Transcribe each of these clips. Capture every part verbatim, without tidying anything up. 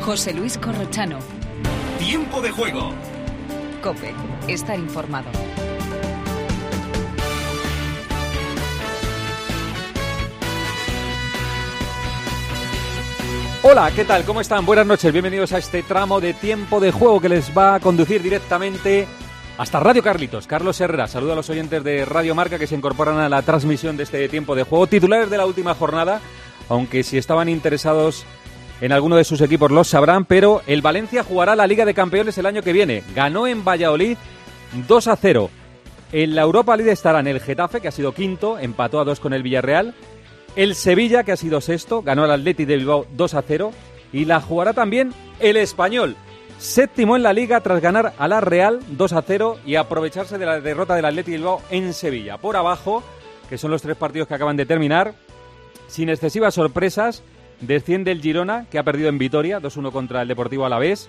José Luis Corrochano. Tiempo de juego. COPE. Estar informado. Hola, ¿qué tal? ¿Cómo están? Buenas noches, bienvenidos a este tramo de Tiempo de Juego que les va a conducir directamente hasta Radio Carlitos. Carlos Herrera, saluda a los oyentes de Radio Marca que se incorporan a la transmisión de este Tiempo de Juego. Titulares de la última jornada, aunque si estaban interesados en alguno de sus equipos los sabrán, pero el Valencia jugará la Liga de Campeones el año que viene. Ganó en Valladolid dos a cero. En la Europa League estarán el Getafe, que ha sido quinto, empató a dos con el Villarreal. El Sevilla, que ha sido sexto, ganó al Athletic de Bilbao dos a cero. Y la jugará también el Español, séptimo en la Liga tras ganar a la Real dos a cero y aprovecharse de la derrota del Athletic de Bilbao en Sevilla. Por abajo, que son los tres partidos que acaban de terminar, sin excesivas sorpresas, desciende el Girona, que ha perdido en Vitoria, dos uno contra el Deportivo Alavés.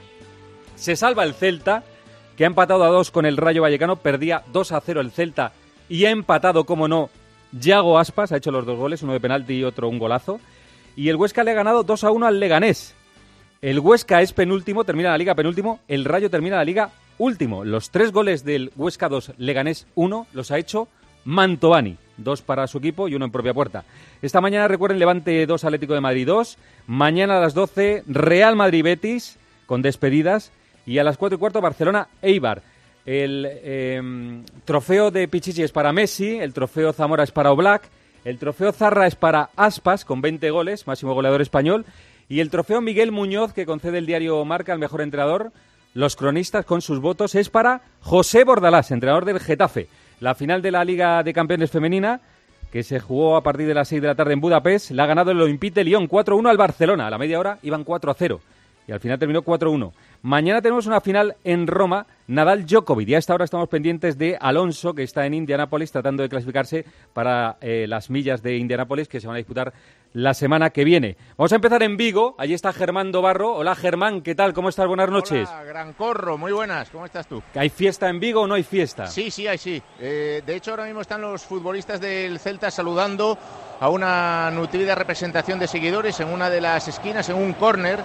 Se salva el Celta, que ha empatado a dos con el Rayo Vallecano, perdía dos a cero el Celta y ha empatado, como no, Yago Aspas, ha hecho los dos goles, uno de penalti y otro un golazo. Y el Huesca le ha ganado dos a uno al Leganés. El Huesca es penúltimo, termina la Liga penúltimo, el Rayo termina la Liga último. Los tres goles del Huesca dos, Leganés uno, los ha hecho Mantovani. Dos para su equipo y uno en propia puerta. Esta mañana recuerden Levante dos, Atlético de Madrid dos. Mañana a las doce, Real Madrid-Betis, con despedidas. Y a las cuatro y cuarto, Barcelona-Eibar. El eh, trofeo de Pichichi es para Messi, el trofeo Zamora es para Oblak, el trofeo Zarra es para Aspas, con veinte goles, máximo goleador español. Y el trofeo Miguel Muñoz, que concede el diario Marca al mejor entrenador, los cronistas con sus votos, es para José Bordalás, entrenador del Getafe. La final de la Liga de Campeones Femenina, que se jugó a partir de las seis de la tarde en Budapest, la ha ganado el Olympique de Lyon cuatro a uno al Barcelona. A la media hora iban cuatro a cero y al final terminó cuatro a uno. Mañana tenemos una final en Roma, Nadal-Djokovic. Y a esta hora estamos pendientes de Alonso, que está en Indianápolis tratando de clasificarse para eh, las millas de Indianápolis que se van a disputar la semana que viene. Vamos a empezar en Vigo. Allí está Germán Dobarro. Hola, Germán, ¿qué tal? ¿Cómo estás? Buenas noches. Hola, Gran Corro, muy buenas. ¿Cómo estás tú? ¿Hay fiesta en Vigo o no hay fiesta? Sí, sí, hay sí. Eh, de hecho, ahora mismo están los futbolistas del Celta saludando a una nutrida representación de seguidores en una de las esquinas, en un córner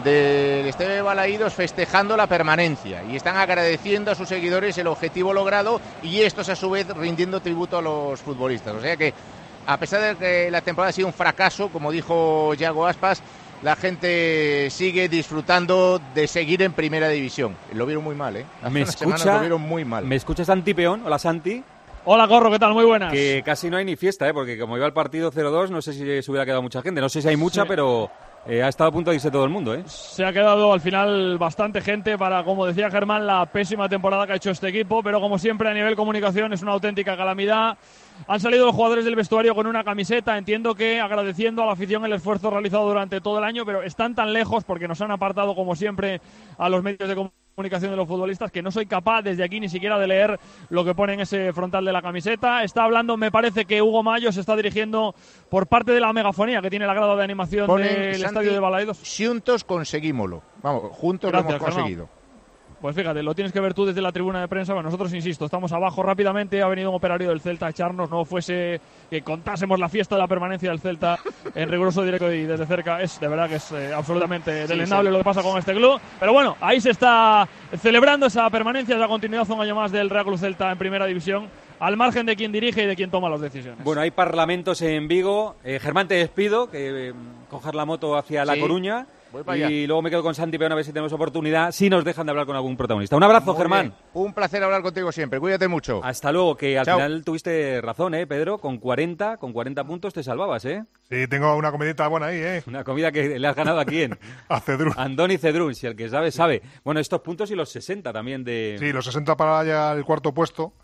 del Estadio de Balaídos, festejando la permanencia. Y están agradeciendo a sus seguidores el objetivo logrado y estos, a su vez, rindiendo tributo a los futbolistas. O sea que, a pesar de que la temporada ha sido un fracaso, como dijo Yago Aspas, la gente sigue disfrutando de seguir en Primera División. Lo vieron muy mal, ¿eh? Hace ¿Me unas escucha, semanas lo vieron muy mal. ¿Me escucha Santi Peón? Hola, Santi. Hola, Corro, ¿qué tal? Muy buenas. Que casi no hay ni fiesta, ¿eh? Porque como iba el partido cero dos, no sé si se hubiera quedado mucha gente. No sé si hay mucha, sí. pero eh, ha estado a punto de irse todo el mundo, ¿eh? Se ha quedado al final bastante gente para, como decía Germán, la pésima temporada que ha hecho este equipo, pero como siempre a nivel comunicación es una auténtica calamidad. Han salido los jugadores del vestuario con una camiseta, entiendo que agradeciendo a la afición el esfuerzo realizado durante todo el año, pero están tan lejos porque nos han apartado, como siempre, a los medios de comunicación de los futbolistas, que no soy capaz desde aquí ni siquiera de leer lo que pone en ese frontal de la camiseta. Está hablando, me parece que Hugo Mayo se está dirigiendo por parte de la megafonía que tiene la grada de animación Ponen, del Santi, estadio de Balaídos. Juntos conseguímoslo. Vamos, juntos Gracias, lo hemos conseguido. Germán. Pues fíjate, lo tienes que ver tú desde la tribuna de prensa. Bueno, nosotros, insisto, estamos abajo rápidamente. Ha venido un operario del Celta a echarnos. No fuese que contásemos la fiesta de la permanencia del Celta en riguroso directo y desde cerca. Es de verdad que es eh, absolutamente sí, deleznable sí. lo que pasa con este club. Pero bueno, ahí se está celebrando esa permanencia, esa continuidad un año más del Real Club Celta en Primera División, al margen de quien dirige y de quien toma las decisiones. Bueno, hay parlamentos en Vigo. Eh, Germán, te despido, que eh, coger la moto hacia La sí. Coruña. Y luego me quedo con Santi Peón a ver si tenemos oportunidad, si nos dejan de hablar con algún protagonista. Un abrazo, Muy Germán. Bien. Un placer hablar contigo siempre. Cuídate mucho. Hasta luego, que al Chao. final tuviste razón, ¿eh, Pedro? Con cuarenta, con cuarenta puntos te salvabas, ¿eh? Sí, tengo una comidita buena ahí, ¿eh? Una comida que le has ganado a quién. A Cedrún. Andoni Cedrún, si el que sabe, sabe. Bueno, estos puntos y los sesenta también de... Sí, los sesenta para ya el cuarto puesto,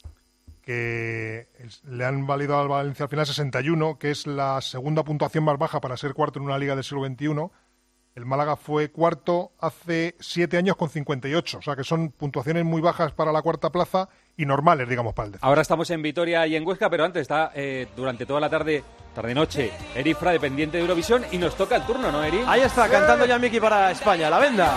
que le han valido al Valencia al final sesenta y uno, que es la segunda puntuación más baja para ser cuarto en una liga del siglo veintiuno. El Málaga fue cuarto hace siete años con cincuenta y ocho, o sea que son puntuaciones muy bajas para la cuarta plaza y normales, digamos, para el décimo. Ahora estamos en Vitoria y en Huesca, pero antes está eh, durante toda la tarde, tarde-noche, Eri Fra, dependiente de Eurovisión, y nos toca el turno, ¿no, Eri? Ahí está, cantando ya Miki para España, La Venda.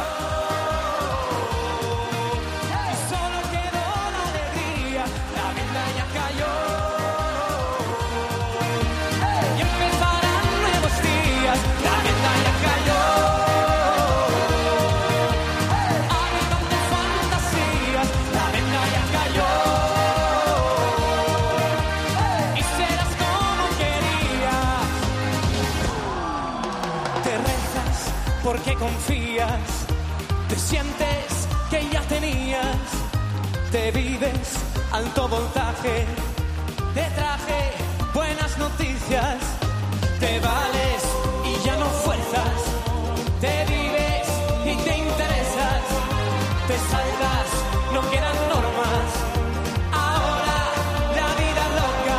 Te rezas porque confías, te sientes que ya tenías, te vives alto voltaje, te traje buenas noticias, te vales y ya no fuerzas, te vives y te interesas, te salgas, no quedan normas, ahora la vida loca,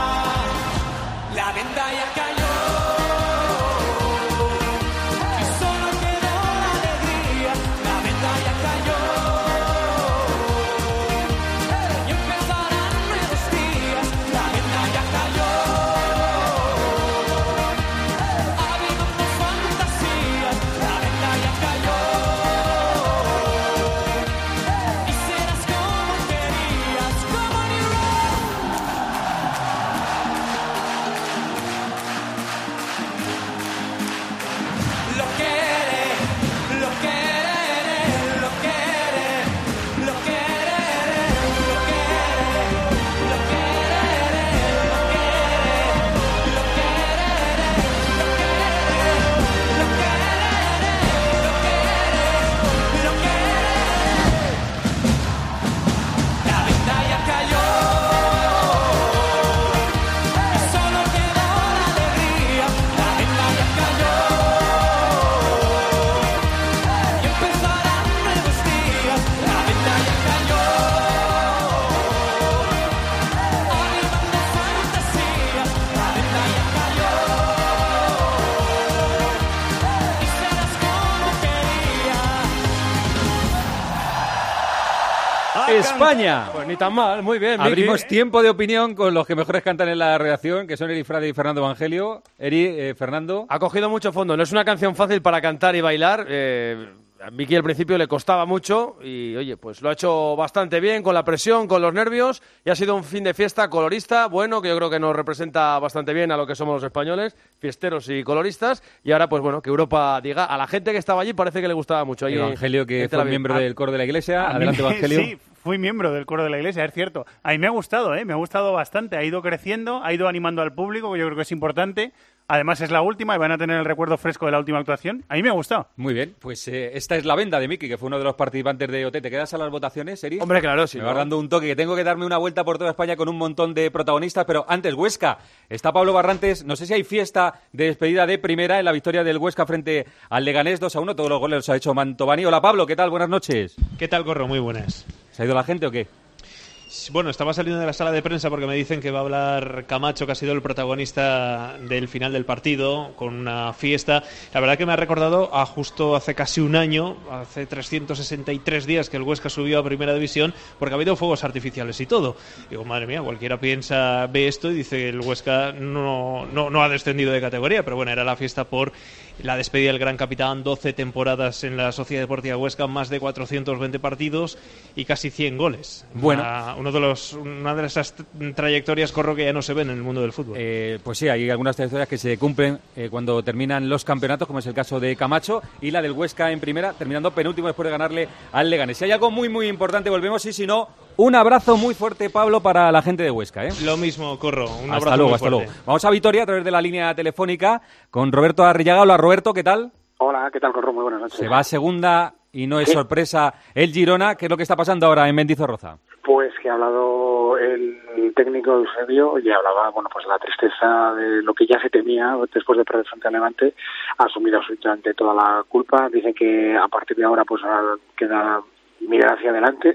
la venda ya cayó. España. Pues ni tan mal, muy bien. Abrimos Miki. tiempo de opinión con los que mejores cantan en la redacción, que son Eri Frade y Fernando Evangelio. Eri, eh, Fernando. Ha cogido mucho fondo. No es una canción fácil para cantar y bailar. Eh, a Miki al principio le costaba mucho y, oye, pues lo ha hecho bastante bien, con la presión, con los nervios, y ha sido un fin de fiesta colorista, bueno, que yo creo que nos representa bastante bien a lo que somos los españoles, fiesteros y coloristas. Y ahora, pues bueno, que Europa diga, a la gente que estaba allí parece que le gustaba mucho. Ahí Evangelio, que fue miembro del coro de la iglesia. A Adelante, mí me- Evangelio. Sí, fui miembro del coro de la iglesia, es cierto. A mí me ha gustado, ¿eh? Me ha gustado bastante. Ha ido creciendo, ha ido animando al público, que yo creo que es importante. Además es la última y van a tener el recuerdo fresco de la última actuación. A mí me ha gustado. Muy bien, pues eh, esta es la venda de Miki, que fue uno de los participantes de O T. ¿Te quedas a las votaciones, Eri? Hombre, claro, sí. Me ¿no? vas dando un toque, que tengo que darme una vuelta por toda España con un montón de protagonistas, pero antes, Huesca. Está Pablo Barrantes, no sé si hay fiesta de despedida de primera en la victoria del Huesca frente al Leganés dos a uno. Todos los goles los ha hecho Mantovani. Hola, Pablo, ¿qué tal? Buenas noches. ¿Qué tal, Corro? Muy buenas. ¿Se ha ido la gente o qué? Bueno, estaba saliendo de la sala de prensa porque me dicen que va a hablar Camacho, que ha sido el protagonista del final del partido, con una fiesta. La verdad que me ha recordado a justo hace casi un año, hace trescientos sesenta y tres días que el Huesca subió a Primera División, porque ha habido fuegos artificiales y todo. Digo, madre mía, cualquiera piensa, ve esto y dice que el Huesca no, no, no ha descendido de categoría, pero bueno, era la fiesta por la despedida del gran capitán, doce temporadas en la Sociedad Deportiva Huesca, más de cuatrocientos veinte partidos y casi cien goles. Bueno. Una, uno de los, una de esas trayectorias, Corro, que ya no se ven en el mundo del fútbol. Eh, pues sí, hay algunas trayectorias que se cumplen eh, cuando terminan los campeonatos, como es el caso de Camacho, y la del Huesca en primera, terminando penúltimo después de ganarle al Leganés. Si hay algo muy, muy importante, volvemos, y si no, un abrazo muy fuerte, Pablo, para la gente de Huesca. ¿eh? Lo mismo, Corro. Un hasta abrazo luego, muy hasta fuerte. luego. Vamos a Vitoria a través de la línea telefónica con Roberto Arrillaga. Hola, Roberto, ¿qué tal? Hola, ¿qué tal, Corro? Muy buenas noches. Se va a segunda y no es ¿Qué? sorpresa el Girona. ¿Qué es lo que está pasando ahora en Mendizorroza? Pues que ha hablado el técnico Eusebio y hablaba, bueno, pues la tristeza de lo que ya se temía después de perder frente al Levante. Ha asumido absolutamente toda la culpa. Dice que a partir de ahora pues ahora queda mirar hacia adelante,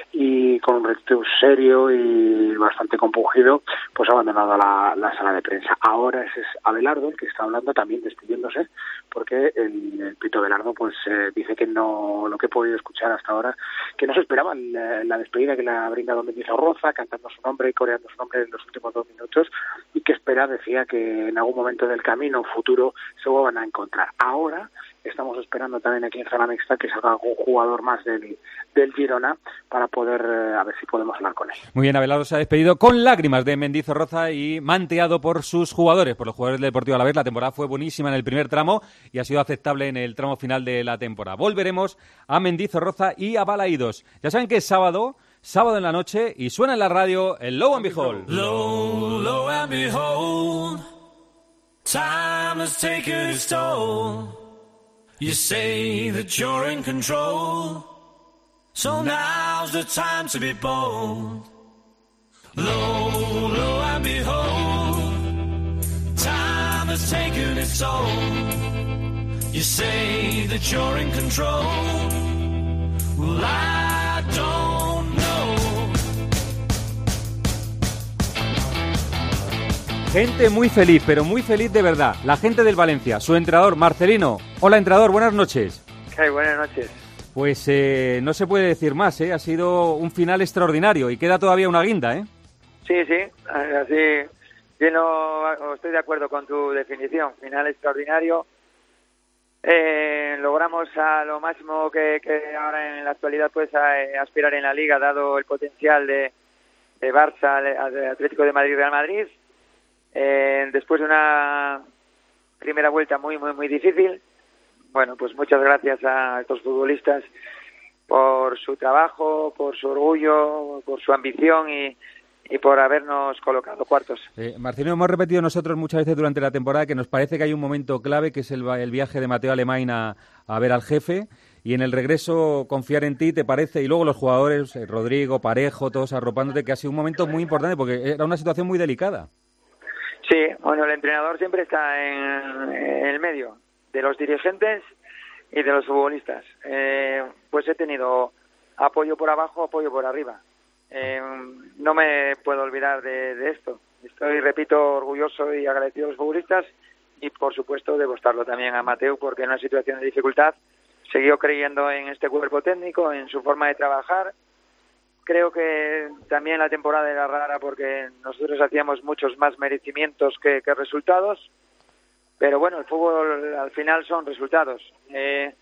y con un rectitud serio y bastante compungido, pues ha abandonado la, la sala de prensa. Ahora ese es Abelardo el que está hablando, también despidiéndose, porque el, el Pito Abelardo pues eh, dice que no, lo que he podido escuchar hasta ahora, que no se esperaba la, la despedida que le ha brindado Mendizorroza, cantando su nombre y coreando su nombre en los últimos dos minutos, y que espera, decía, que en algún momento del camino futuro se vuelvan a encontrar. Ahora estamos esperando también aquí en zona mixta que salga algún jugador más del, del Girona para poder, eh, a ver si podemos hablar con él. Muy bien, Abelardo se ha despedido con lágrimas de Mendizorroza y manteado por sus jugadores, por los jugadores del Deportivo Alavés. La temporada fue buenísima en el primer tramo y ha sido aceptable en el tramo final de la temporada. Volveremos a Mendizorroza y a Balaídos. Ya saben que es sábado, sábado en la noche, y suena en la radio el Low and Behold. Low, low and behold, Time has taken its toll. You say that you're in control. So now's the time to be bold. Lo, lo and behold, time has taken its toll. You say that you're in control. Well, I don't know. Gente muy feliz, pero muy feliz de verdad. La gente del Valencia, su entrenador, Marcelino. Hola, entrenador, buenas noches. Hey, buenas noches. Pues eh, no se puede decir más, ¿eh? Ha sido un final extraordinario y queda todavía una guinda, ¿eh? Sí, sí, así yo no estoy de acuerdo con tu definición. Final extraordinario. Eh, logramos a lo máximo que, que ahora en la actualidad pues a, a aspirar en la Liga, dado el potencial de, de Barça, de Atlético de Madrid, Real Madrid. Eh, después de una primera vuelta muy, muy, muy difícil. Bueno, pues muchas gracias a estos futbolistas por su trabajo, por su orgullo, por su ambición y, y por habernos colocado cuartos. Eh, Marcelino, hemos repetido nosotros muchas veces durante la temporada que nos parece que hay un momento clave, que es el, el viaje de Mateo Alemán a, a ver al jefe, y en el regreso confiar en ti, ¿te parece? Y luego los jugadores, eh, Rodrigo, Parejo, todos arropándote, que ha sido un momento muy importante porque era una situación muy delicada. Sí, bueno, el entrenador siempre está en, en el medio de los dirigentes y de los futbolistas. Eh, pues he tenido apoyo por abajo, apoyo por arriba. Eh, no me puedo olvidar de, de esto. Estoy, repito, orgulloso y agradecido a los futbolistas y, por supuesto, debo estarlo también a Mateu, porque en una situación de dificultad siguió creyendo en este cuerpo técnico, en su forma de trabajar. Creo que también la temporada era rara porque nosotros hacíamos muchos más merecimientos que, que resultados. Pero bueno, el fútbol al final son resultados. Eh,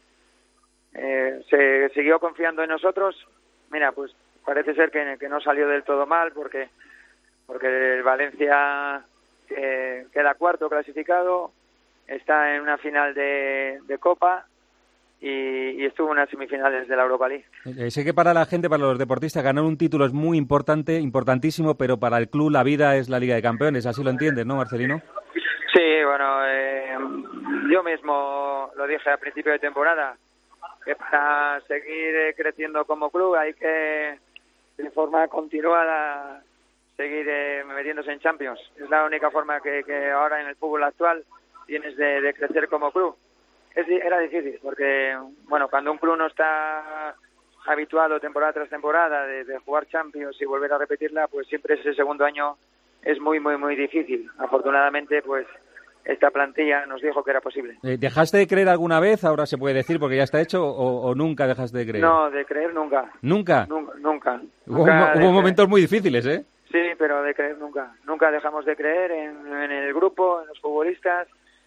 eh, se siguió confiando en nosotros. Mira, pues parece ser que, que no salió del todo mal porque porque el Valencia eh, queda cuarto clasificado, está en una final de, de Copa y, y estuvo en unas semifinales de la Europa League. Eh, sé que para la gente, para los deportistas, ganar un título es muy importante, importantísimo, pero para el club la vida es la Liga de Campeones. Así lo entiendes, ¿no, Marcelino? Sí, bueno, eh, yo mismo lo dije a principio de temporada, que para seguir eh, creciendo como club hay que, de forma continuada, seguir eh, metiéndose en Champions. Es la única forma que, que ahora en el fútbol actual tienes de, de crecer como club. Es, era difícil, porque bueno, cuando un club no está habituado temporada tras temporada de, de jugar Champions y volver a repetirla, pues siempre ese segundo año es muy, muy, muy difícil. Afortunadamente, pues esta plantilla nos dijo que era posible. ¿Dejaste de creer alguna vez, ahora se puede decir porque ya está hecho, o, o nunca dejaste de creer? No, de creer nunca. ¿Nunca? Nunca. nunca. Hubo, nunca hubo momentos muy difíciles, ¿eh? Sí, pero de creer nunca. Nunca dejamos de creer en, en el grupo, en los futbolistas,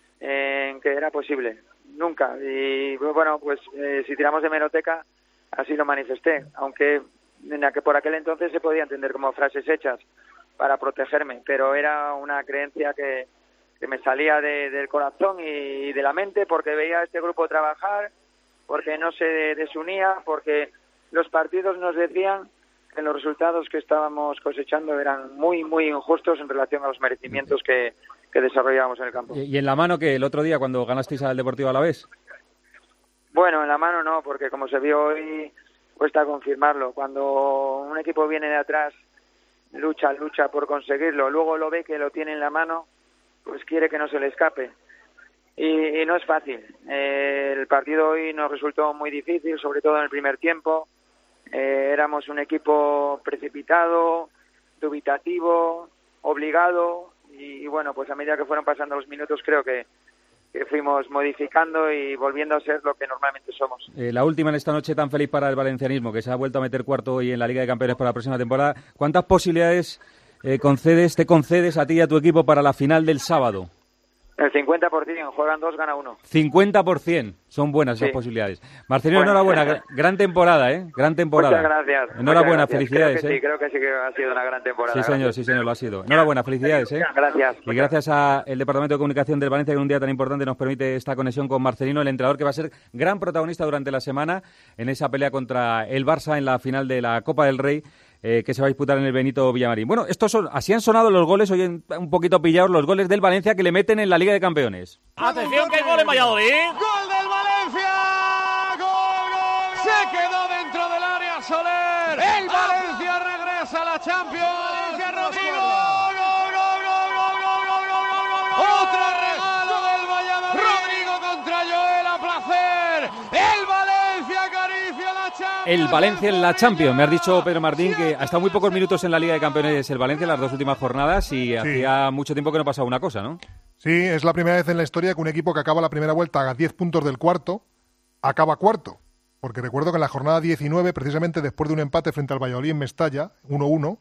en que era posible. Nunca. Y bueno, pues eh, si tiramos de hemeroteca, así lo manifesté. Aunque en la que por aquel entonces se podía entender como frases hechas para protegerme, pero era una creencia que, que me salía de, del corazón y de la mente, porque veía a este grupo trabajar, porque no se desunía, porque los partidos nos decían que los resultados que estábamos cosechando eran muy, muy injustos en relación a los merecimientos que, que desarrollábamos en el campo. ¿Y en la mano que el otro día cuando ganasteis al Deportivo Alavés? Bueno, en la mano no, porque como se vio hoy, cuesta confirmarlo. Cuando un equipo viene de atrás, lucha, lucha por conseguirlo, luego lo ve que lo tiene en la mano, pues quiere que no se le escape. Y, y no es fácil. Eh, el partido hoy nos resultó muy difícil, sobre todo en el primer tiempo. Eh, éramos un equipo precipitado, dubitativo, obligado, y, y bueno, pues a medida que fueron pasando los minutos creo que, que fuimos modificando y volviendo a ser lo que normalmente somos. Eh, la última en esta noche tan feliz para el valencianismo, que se ha vuelto a meter cuarto hoy en la Liga de Campeones para la próxima temporada. ¿Cuántas posibilidades eh, concedes, te concedes a ti y a tu equipo para la final del sábado? El cincuenta por ciento, juegan dos, gana uno. cincuenta por ciento, son buenas esas sí. posibilidades. Marcelino, bueno, enhorabuena, gran, gran temporada, ¿eh? Gran temporada. Muchas gracias. Enhorabuena, muchas gracias. felicidades. Creo que ¿eh? sí, creo que sí que ha sido una gran temporada. Sí, señor, gracias. sí, señor, lo ha sido. Enhorabuena, felicidades, ¿eh? Gracias. Y gracias al Departamento de Comunicación del Valencia, que en un día tan importante nos permite esta conexión con Marcelino, el entrenador que va a ser gran protagonista durante la semana en esa pelea contra el Barça en la final de la Copa del Rey eh, que se va a disputar en el Benito Villamarín. Bueno, estos son, así han sonado los goles, hoy en, un poquito pillados, los goles del Valencia que le meten en la Liga de Campeones. Atención que hay gol en Valladolid. ¡Gol del Valencia! ¡Gol, gol! Se quedó dentro del área Soler. El Valencia regresa a la Champions. Valencia, Rodrigo. ¡Gol, gol, gol, gol, gol, gol, gol, gol! Otro regalo del Valladolid. Rodrigo contra Joel a placer. El Valencia acaricia la Champions. El Valencia en la Champions. Me has dicho, Pedro Martín, que hasta muy pocos minutos en la Liga de Campeones el Valencia en las dos últimas jornadas y sí. Hacía mucho tiempo que no pasaba una cosa, ¿no? Sí, es la primera vez en la historia que un equipo que acaba la primera vuelta a diez puntos del cuarto, acaba cuarto. Porque recuerdo que en la jornada diecinueve, precisamente después de un empate frente al Valladolid en Mestalla, uno uno,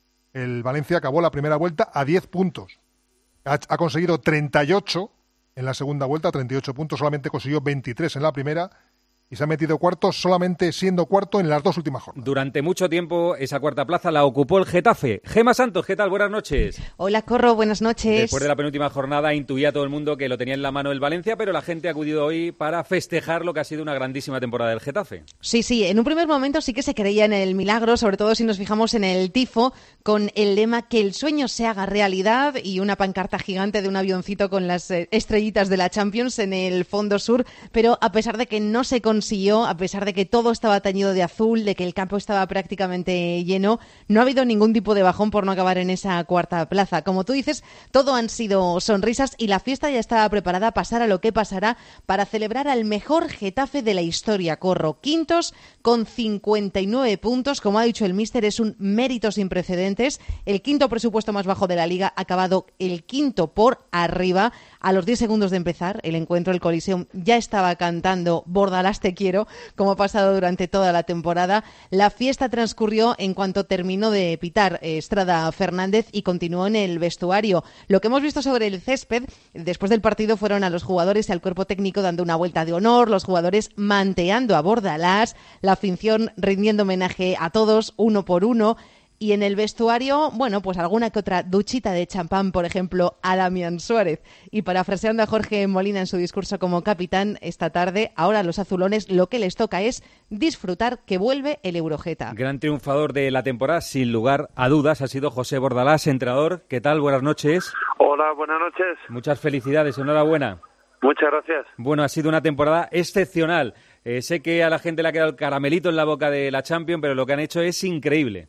el Valencia acabó la primera vuelta a diez puntos. Ha, ha conseguido treinta y ocho en la segunda vuelta, treinta y ocho puntos, solamente consiguió veintitrés en la primera y se ha metido cuarto solamente siendo cuarto en las dos últimas jornadas. Durante mucho tiempo esa cuarta plaza la ocupó el Getafe. Gema Santos, ¿qué tal? Buenas noches. Hola, Corro, buenas noches. Después de la penúltima jornada intuía todo el mundo que lo tenía en la mano el Valencia, pero la gente ha acudido hoy para festejar lo que ha sido una grandísima temporada del Getafe. Sí, sí, en un primer momento sí que se creía en el milagro, sobre todo si nos fijamos en el tifo, con el lema que el sueño se haga realidad y una pancarta gigante de un avioncito con las estrellitas de la Champions en el fondo sur, pero a pesar de que no se consiguió, a pesar de que todo estaba teñido de azul, de que el campo estaba prácticamente lleno, no ha habido ningún tipo de bajón por no acabar en esa cuarta plaza. Como tú dices, todo han sido sonrisas y la fiesta ya estaba preparada, pasara lo que pasara, para celebrar al mejor Getafe de la historia. Corro, quintos con cincuenta y nueve puntos, como ha dicho el míster, es un mérito sin precedentes. El quinto presupuesto más bajo de la Liga, ha acabado el quinto por arriba. A los diez segundos de empezar el encuentro, el Coliseum ya estaba cantando Bordalás te quiero, como ha pasado durante toda la temporada. La fiesta transcurrió en cuanto terminó de pitar Estrada Fernández y continuó en el vestuario. Lo que hemos visto sobre el césped, después del partido, fueron a los jugadores y al cuerpo técnico dando una vuelta de honor, los jugadores manteando a Bordalás, la afición rindiendo homenaje a todos, uno por uno. Y en el vestuario, bueno, pues alguna que otra duchita de champán, por ejemplo, a Damián Suárez. Y parafraseando a Jorge Molina en su discurso como capitán esta tarde, ahora a los azulones lo que les toca es disfrutar que vuelve el Eurogeta. Gran triunfador de la temporada, sin lugar a dudas, ha sido José Bordalás, entrenador. ¿Qué tal? Buenas noches. Hola, buenas noches. Muchas felicidades, enhorabuena. Muchas gracias. Bueno, ha sido una temporada excepcional. Eh, sé que a la gente le ha quedado el caramelito en la boca de la Champions, pero lo que han hecho es increíble.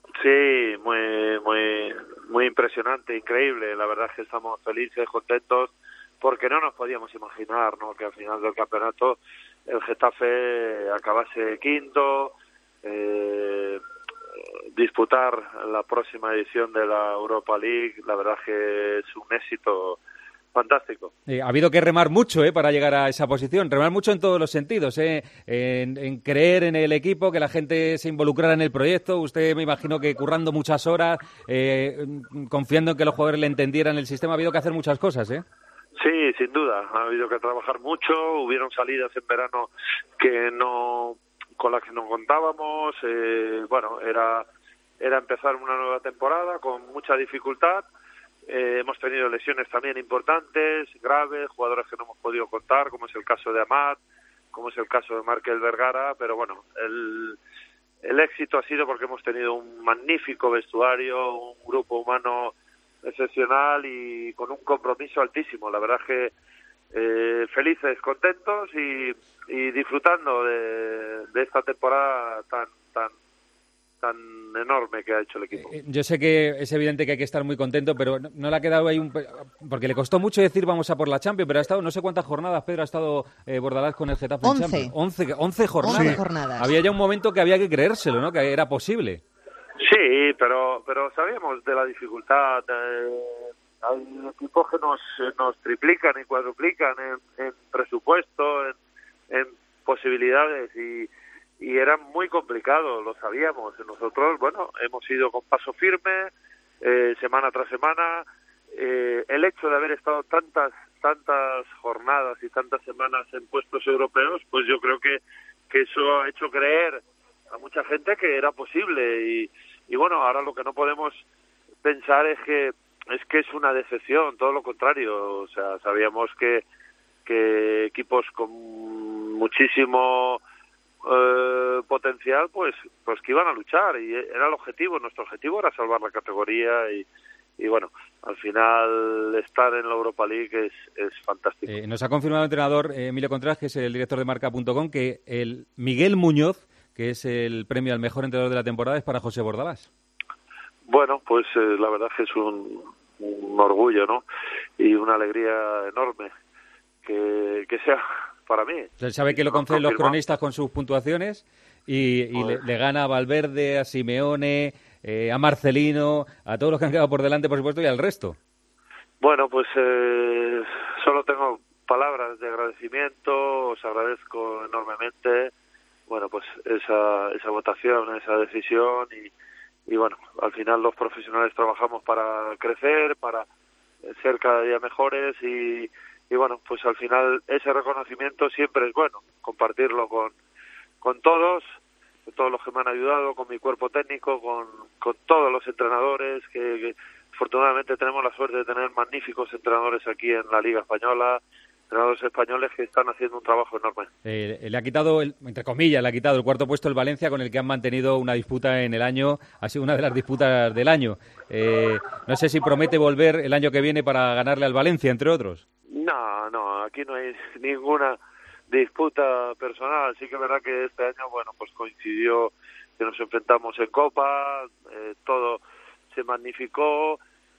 Sí, muy, muy, muy impresionante, increíble. La verdad es que estamos felices, contentos, porque no nos podíamos imaginar, ¿no?, que al final del campeonato el Getafe acabase quinto, eh, disputar la próxima edición de la Europa League. La verdad es que es un éxito fantástico. Eh, ha habido que remar mucho eh, para llegar a esa posición, remar mucho en todos los sentidos, eh, en, en creer en el equipo, que la gente se involucrara en el proyecto. Usted, me imagino que currando muchas horas, eh, confiando en que los jugadores le entendieran el sistema, ha habido que hacer muchas cosas, ¿eh? Sí, sin duda, ha habido que trabajar mucho, hubieron salidas en verano que no, con las que no contábamos, eh, bueno, era, era empezar una nueva temporada con mucha dificultad. Eh, hemos tenido lesiones también importantes, graves, jugadores que no hemos podido contar, como es el caso de Amat, como es el caso de Markel Vergara, pero bueno, el, el éxito ha sido porque hemos tenido un magnífico vestuario, un grupo humano excepcional y con un compromiso altísimo. La verdad es que eh, felices, contentos y, y disfrutando de, de esta temporada tan tan tan enorme que ha hecho el equipo. Yo sé que es evidente que hay que estar muy contento, pero no, no le ha quedado ahí un... Porque le costó mucho decir vamos a por la Champions, pero ha estado, no sé cuántas jornadas, Pedro, ha estado eh, Bordalás con el Getafe en Champions. Once. Once jornadas. Once jornadas. Había ya un momento que había que creérselo, ¿no?, que era posible. Sí, pero pero sabíamos de la dificultad. Eh, hay equipos que nos, nos triplican y cuadruplican en, en presupuesto, en, en posibilidades y... y era muy complicado, lo sabíamos. Nosotros, bueno, hemos ido con paso firme, eh, semana tras semana. Eh, el hecho de haber estado tantas tantas jornadas y tantas semanas en puestos europeos, pues yo creo que, que eso ha hecho creer a mucha gente que era posible. Y, y bueno, ahora lo que no podemos pensar es que es que es una decepción, todo lo contrario. O sea, sabíamos que, que equipos con muchísimo eh, potencial, pues pues que iban a luchar, y era el objetivo. Nuestro objetivo era salvar la categoría, y, y bueno, al final estar en la Europa League es, es fantástico. Eh, nos ha confirmado el entrenador eh, Emilio Contreras, que es el director de marca punto com, que el Miguel Muñoz, que es el premio al mejor entrenador de la temporada, es para José Bordalás. Bueno, pues eh, la verdad es que es un, un orgullo, ¿no? Y una alegría enorme que, que sea para mí. Él sabe que lo conceden los cronistas con sus puntuaciones y, y le, le gana a Valverde, a Simeone, eh, a Marcelino, a todos los que han quedado por delante, por supuesto, y al resto. Bueno, pues eh, solo tengo palabras de agradecimiento, os agradezco enormemente, bueno, pues esa, esa votación, esa decisión, y, y bueno, al final los profesionales trabajamos para crecer, para ser cada día mejores, y y bueno, pues al final ese reconocimiento siempre es bueno, compartirlo con, con todos, con todos los que me han ayudado, con mi cuerpo técnico, con, con todos los entrenadores, que, que afortunadamente tenemos la suerte de tener magníficos entrenadores aquí en la Liga Española, entrenadores españoles que están haciendo un trabajo enorme. Eh, le ha quitado, el, entre comillas, le ha quitado el cuarto puesto el Valencia, con el que han mantenido una disputa en el año, ha sido una de las disputas del año. Eh, no sé si promete volver el año que viene para ganarle al Valencia, entre otros. No, no, aquí no hay ninguna disputa personal. Sí que es verdad que este año, bueno, pues coincidió que nos enfrentamos en Copa, eh, todo se magnificó,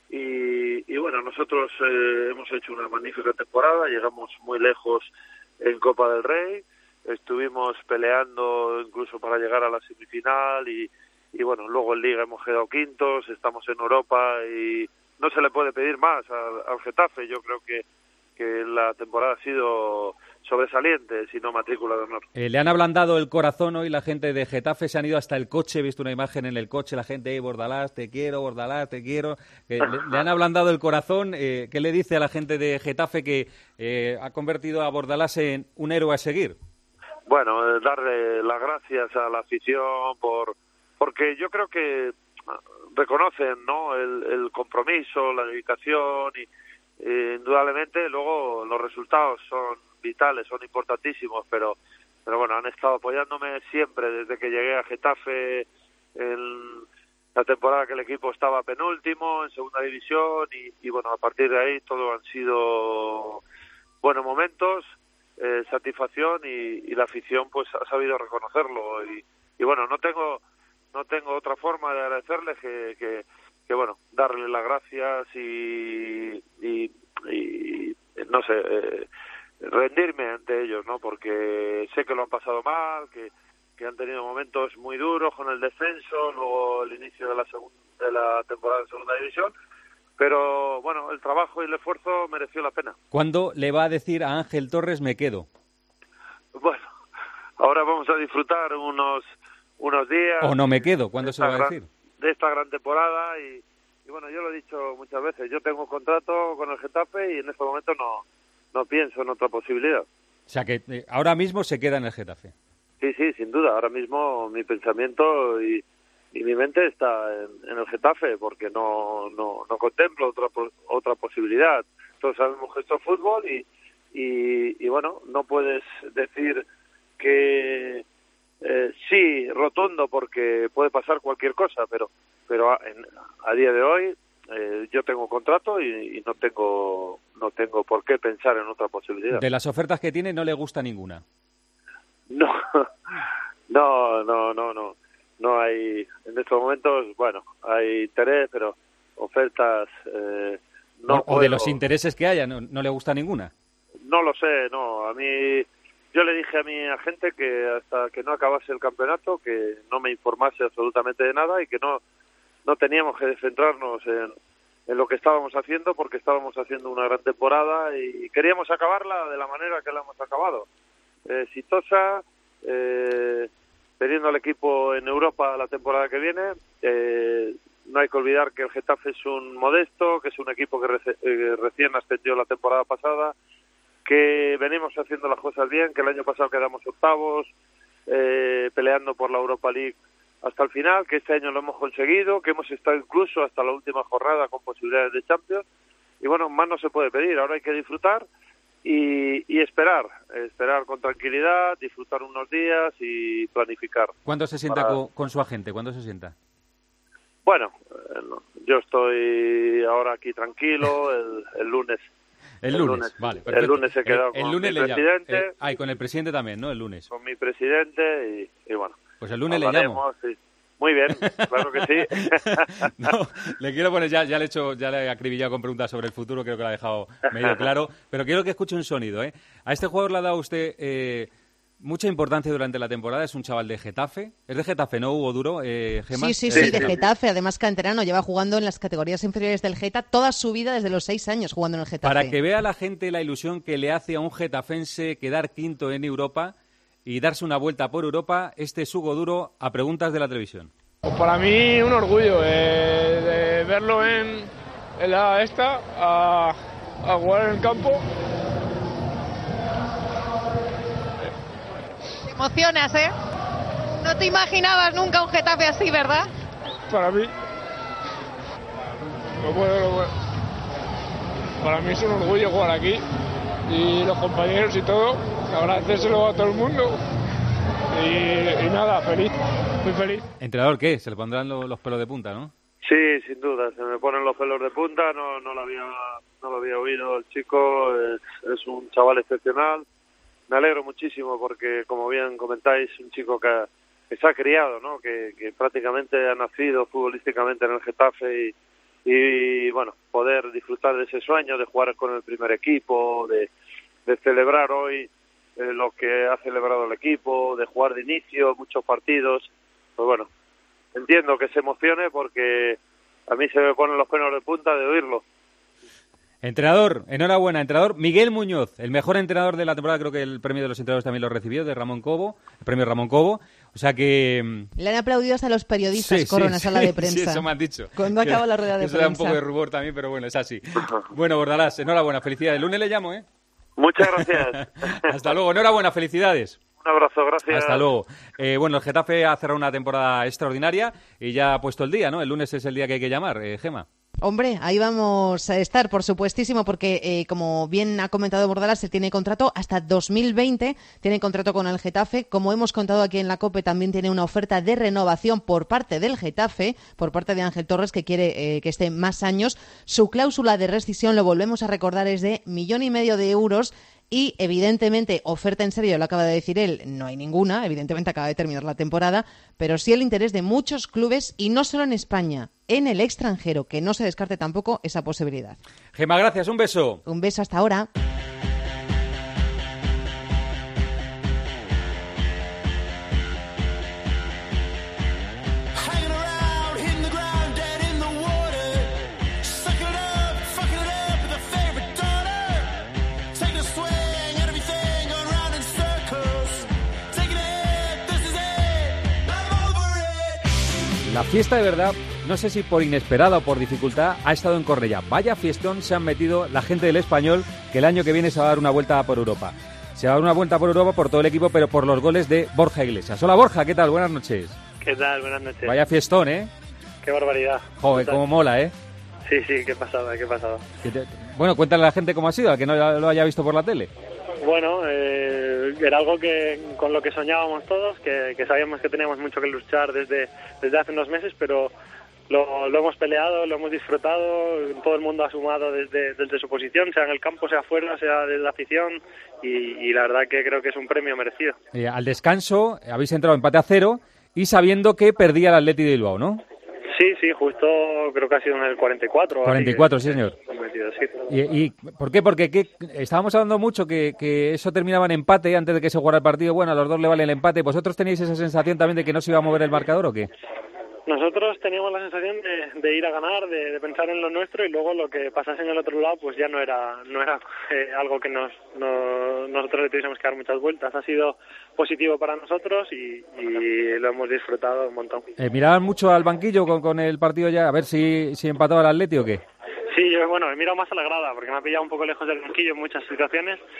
y, y bueno, nosotros eh, hemos hecho una magnífica temporada, llegamos muy lejos en Copa del Rey, estuvimos peleando incluso para llegar a la semifinal, y, y bueno, luego en Liga hemos quedado quintos, estamos en Europa y no se le puede pedir más al, al Getafe. Yo creo que que la temporada ha sido sobresaliente, si no matrícula de honor. Eh, le han ablandado el corazón hoy la gente de Getafe, se han ido hasta el coche, he visto una imagen en el coche, la gente, hey, Bordalás, te quiero, Bordalás, te quiero. Eh, le, le han ablandado el corazón. Eh, ¿Qué le dice a la gente de Getafe que eh, ha convertido a Bordalás en un héroe a seguir? Bueno, eh, darle las gracias a la afición por porque yo creo que reconocen, ¿no?, el, el compromiso, la dedicación, y Eh, indudablemente luego los resultados son vitales, son importantísimos, pero pero bueno, han estado apoyándome siempre desde que llegué a Getafe en la temporada que el equipo estaba penúltimo en segunda división, y, y bueno, a partir de ahí todo han sido buenos momentos, eh, satisfacción, y, y la afición pues ha sabido reconocerlo, y, y bueno, no tengo no tengo otra forma de agradecerles que, que que bueno, darle las gracias y, y, y no sé, eh, rendirme ante ellos, ¿no? Porque sé que lo han pasado mal, que, que han tenido momentos muy duros con el descenso, luego el inicio de la segun- de la temporada de segunda división, pero bueno, el trabajo y el esfuerzo mereció la pena. ¿Cuándo le va a decir a Ángel Torres me quedo? Bueno, ahora vamos a disfrutar unos unos días. ¿O no me quedo? ¿Cuándo se lo va a decir? De esta gran temporada, y, y bueno, yo lo he dicho muchas veces, yo tengo contrato con el Getafe y en este momento no no pienso en otra posibilidad. O sea que eh, ahora mismo se queda en el Getafe. Sí, sí, sin duda, ahora mismo mi pensamiento y, y mi mente está en, en el Getafe, porque no no, no contemplo otra otra posibilidad. Todos sabemos que esto es fútbol, y, y, y bueno, no puedes decir que Eh, sí, rotundo, porque puede pasar cualquier cosa, pero pero a, en, a día de hoy eh, yo tengo contrato y, y no tengo no tengo por qué pensar en otra posibilidad. De las ofertas que tiene no le gusta ninguna. No, no, no, no, no, no hay en estos momentos. Bueno, hay interés, pero ofertas eh, no. O, puedo, o de los intereses que haya, no, no le gusta ninguna. No lo sé, no, a mí. Yo le dije a mi agente que hasta que no acabase el campeonato, que no me informase absolutamente de nada, y que no no teníamos que centrarnos en, en lo que estábamos haciendo, porque estábamos haciendo una gran temporada y queríamos acabarla de la manera que la hemos acabado. Eh, exitosa, eh, teniendo al equipo en Europa la temporada que viene. Eh, no hay que olvidar que el Getafe es un modesto, que es un equipo que reci- eh, recién ascendió la temporada pasada, que venimos haciendo las cosas bien, que el año pasado quedamos octavos, eh, peleando por la Europa League hasta el final, que este año lo hemos conseguido, que hemos estado incluso hasta la última jornada con posibilidades de Champions, y bueno, más no se puede pedir. Ahora hay que disfrutar y, y esperar, esperar con tranquilidad, disfrutar unos días y planificar. ¿Cuándo se sienta Para... con, con su agente? ¿Cuándo se sienta? Bueno, eh, no, yo estoy ahora aquí tranquilo, el, el lunes. El, el lunes, lunes, vale. Perfecto. El lunes he quedado el, el con lunes mi le presidente. Llamo. Eh, ah, y con el presidente también, ¿no? El lunes. Con mi presidente y, y bueno. Pues el lunes le llamo. Sí. Muy bien, claro que sí. No, le quiero poner, ya, ya le he hecho, ya le he acribillado con preguntas sobre el futuro, creo que lo ha dejado medio claro, pero quiero que escuche un sonido, ¿eh? A este jugador le ha dado usted eh, mucha importancia durante la temporada, es un chaval de Getafe. ¿Es de Getafe, no, Hugo Duro, eh, Gemma? Sí, sí, sí, de Getafe, además canterano, lleva jugando en las categorías inferiores del Geta toda su vida desde los seis años jugando en el Getafe. Para que vea la gente la ilusión que le hace a un getafense quedar quinto en Europa y darse una vuelta por Europa, este es Hugo Duro a preguntas de la televisión. Pues para mí un orgullo eh, de verlo en, en la esta, a, a jugar en el campo. Te emocionas, ¿eh? No te imaginabas nunca un Getafe así, ¿verdad? Para mí, no puedo, no puedo. Para mí es un orgullo jugar aquí y los compañeros y todo, agradecérselo a todo el mundo. Y, y nada, feliz, muy feliz. ¿Entrenador qué? Se le pondrán lo, los pelos de punta, ¿no? Sí, sin duda, se me ponen los pelos de punta, no, no, lo, había, no lo había oído el chico, es, es un chaval excepcional. Me alegro muchísimo porque, como bien comentáis, un chico que, que se ha criado, ¿no? Que, que prácticamente ha nacido futbolísticamente en el Getafe y, y, bueno, poder disfrutar de ese sueño, de jugar con el primer equipo, de, de celebrar hoy Eh, lo que ha celebrado el equipo, de jugar de inicio, muchos partidos, pues bueno, entiendo que se emocione porque a mí se me ponen los pelos de punta de oírlo. Entrenador, enhorabuena, entrenador Miguel Muñoz, el mejor entrenador de la temporada, creo que el premio de los entrenadores también lo recibió, de Ramón Cobo, el premio Ramón Cobo, o sea que... Le han aplaudido hasta los periodistas, sí, Corona, sí, sala sí, de prensa. Sí, eso me han dicho. Cuando acaba la rueda de eso prensa. Eso da un poco de rubor también, pero bueno, es así. Bueno, Bordalás, enhorabuena, felicidades. El lunes le llamo, ¿eh? Muchas gracias. Hasta luego, enhorabuena, felicidades. Un abrazo, gracias. Hasta luego. Eh, bueno, el Getafe ha cerrado una temporada extraordinaria y ya ha puesto el día, ¿no? El lunes es el día que hay que llamar, eh, Gema. Hombre, ahí vamos a estar, por supuestísimo, porque eh, como bien ha comentado Bordalás, se tiene contrato hasta dos mil veinte, tiene contrato con el Getafe. Como hemos contado aquí en la COPE, también tiene una oferta de renovación por parte del Getafe, por parte de Ángel Torres, que quiere eh, que esté más años. Su cláusula de rescisión, lo volvemos a recordar, es de millón y medio de euros. Y, evidentemente, oferta en serio, lo acaba de decir él, no hay ninguna, evidentemente acaba de terminar la temporada, pero sí el interés de muchos clubes, y no solo en España, en el extranjero, que no se descarte tampoco esa posibilidad. Gema, gracias, un beso. Un beso hasta ahora. La fiesta de verdad, no sé si por inesperada o por dificultad, ha estado en Cornellá. Vaya fiestón se han metido la gente del Español, que el año que viene se va a dar una vuelta por Europa. Se va a dar una vuelta por Europa por todo el equipo, pero por los goles de Borja Iglesias. Hola Borja, ¿qué tal? Buenas noches. ¿Qué tal? Buenas noches. Vaya fiestón, ¿eh? Qué barbaridad. Joder, cómo mola, ¿eh? Sí, sí, qué pasada, qué pasada. Bueno, cuéntale a la gente cómo ha sido, a que no lo haya visto por la tele. Bueno, eh, era algo que con lo que soñábamos todos, que, que sabíamos que teníamos mucho que luchar desde, desde hace unos meses, pero lo, lo hemos peleado, lo hemos disfrutado, todo el mundo ha sumado desde, desde su posición, sea en el campo, sea afuera, sea desde la afición, y, y la verdad que creo que es un premio merecido. Eh, al descanso habéis entrado empate a cero y sabiendo que perdía el Atleti de Bilbao, ¿no? Sí, sí, justo creo que ha sido en el cuarenta y cuatro. cuarenta y cuatro, sí, señor. Metido, sí. ¿Y, ¿Y por qué? Porque ¿qué? Estábamos hablando mucho que, que eso terminaba en empate antes de que se jugara el partido. Bueno, a los dos le vale el empate. ¿Vosotros tenéis esa sensación también de que no se iba a mover el marcador o qué? Nosotros teníamos la sensación de, de ir a ganar, de, de pensar en lo nuestro, y luego lo que pasase en el otro lado pues ya no era no era eh, algo que nos, no, nosotros le tuviésemos que dar muchas vueltas. Ha sido positivo para nosotros y, y lo hemos disfrutado un montón. Eh, ¿Miraban mucho al banquillo con, con el partido ya? A ver si, si empataba el Atleti o qué. Sí, yo bueno, he mirado más a la grada porque me ha pillado un poco lejos del banquillo en muchas situaciones,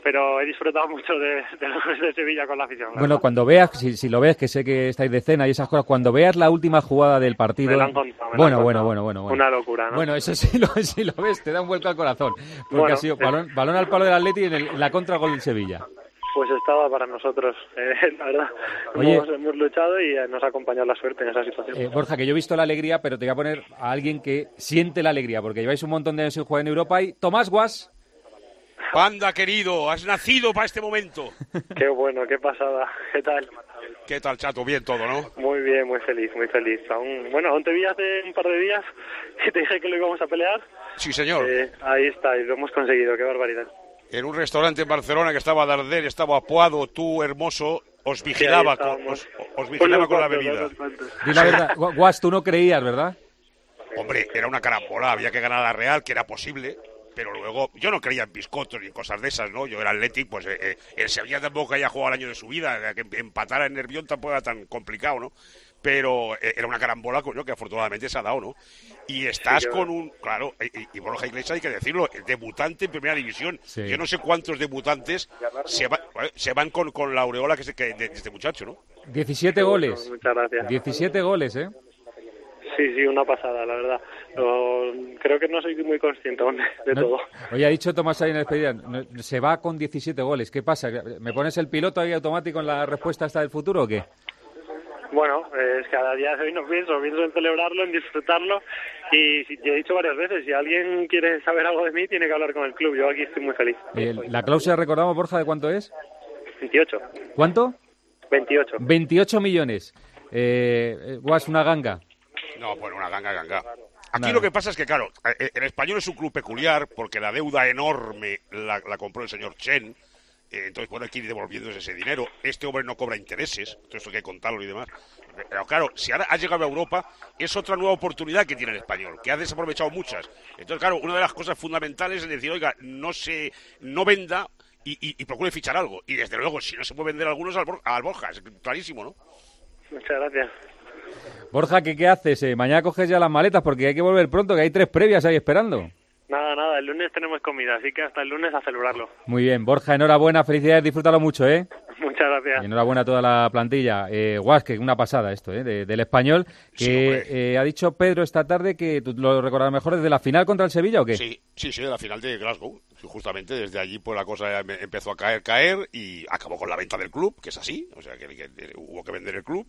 pero he disfrutado mucho de, de los goles de Sevilla con la afición. Bueno, verdad. cuando veas, si, si lo ves, que sé que estáis de cena y esas cosas, cuando veas la última jugada del partido... Me la han contado, me la bueno, han bueno, contado. bueno, bueno, bueno. Una locura, ¿no? Bueno, eso sí lo, si lo ves, te da un vuelco al corazón. Porque Bueno, ha sido sí. balón, balón al palo del Atleti en, el, en la contra gol del Sevilla. Pues estaba para nosotros, eh, la verdad. Oye. Hemos, hemos luchado y eh, nos ha acompañado la suerte en esa situación. Eh, Borja, que yo he visto la alegría, pero te voy a poner a alguien que siente la alegría, porque lleváis un montón de años sin jugar en Europa y Tomás Guas... Panda, querido, has nacido para este momento. Qué bueno, qué pasada. ¿Qué tal? ¿Qué tal, chato? Bien todo, ¿no? Muy bien, muy feliz, muy feliz. Aún, bueno, aún te vi hace un par de días que te dije que lo íbamos a pelear. Sí, señor. Eh, ahí está, y lo hemos conseguido, qué barbaridad. En un restaurante en Barcelona que estaba Darder, estaba Apuado, tú, hermoso, os vigilaba, Sí, ahí con, os, os Unos vigilaba con la cuantos, bebida. unos cuantos. Di la verdad, Gu- Guas, tú no creías, ¿verdad? Hombre, era una carambola, había que ganar a la Real, que era posible, pero luego yo no creía en biscotos ni en cosas de esas, ¿no? Yo era Athletic, pues eh, eh, el Sevilla tampoco había jugado el año de su vida, que empatar en Nervión tampoco era tan complicado, ¿no? Pero eh, era una carambola, coño, que afortunadamente se ha dado, ¿no? Y estás Sí, yo- con un, claro, y, y Borja Iglesias hay que decirlo, debutante en primera división. Sí. Yo no sé cuántos debutantes se, va- eh, se van con, con la aureola que, se, que de, de este muchacho, ¿no? diecisiete goles. Muchas gracias. diecisiete goles, ¿eh? Sí, sí, una pasada, la verdad. Lo- creo que no soy muy consciente aún de, de No- todo. Oye, ha dicho Tomás ahí en la despedida, no- se va con diecisiete goles. ¿Qué pasa? ¿Me pones el piloto ahí automático en la respuesta esta del futuro o qué? Bueno, eh, es que a día de hoy no pienso, pienso en celebrarlo, en disfrutarlo y si, ya he dicho varias veces, si alguien quiere saber algo de mí tiene que hablar con el club, yo aquí estoy muy feliz. Eh, ¿La cláusula, recordamos, Borja, de cuánto es? veintiocho. ¿Cuánto? veintiocho. veintiocho millones. Eh, eh, Guas, una ganga. No, bueno, una ganga, ganga. Aquí Nada. lo que pasa es que, claro, eh, el Español es un club peculiar porque la deuda enorme la, la compró el señor Chen. Eh, entonces, bueno, hay que ir devolviéndose ese dinero. Este hombre no cobra intereses, todo esto hay que contarlo y demás. Pero claro, si ahora ha llegado a Europa, es otra nueva oportunidad que tiene el Español, que ha desaprovechado muchas. Entonces, claro, una de las cosas fundamentales es decir, oiga, no se no venda y, y, y procure fichar algo. Y desde luego, si no se puede vender algunos, al, Bor- al Borja, es clarísimo, ¿no? Muchas gracias. Borja, ¿qué, qué haces? Eh, mañana coges ya las maletas porque hay que volver pronto, que hay tres previas ahí esperando. Nada, nada, el lunes tenemos comida, así que hasta el lunes a celebrarlo. Muy bien, Borja, enhorabuena, felicidades, disfrútalo mucho, ¿eh? Muchas gracias. Y enhorabuena a toda la plantilla. Eh, Guas, que una pasada esto, ¿eh? De- del Español, que eh, ha dicho Pedro esta tarde que tú lo recordarás mejor desde la final contra el Sevilla, ¿o qué? Sí, sí, sí, de la final de Glasgow. Sí, justamente desde allí pues la cosa em- empezó a caer, caer y acabó con la venta del club, que es así, o sea que, que- que hubo que vender el club.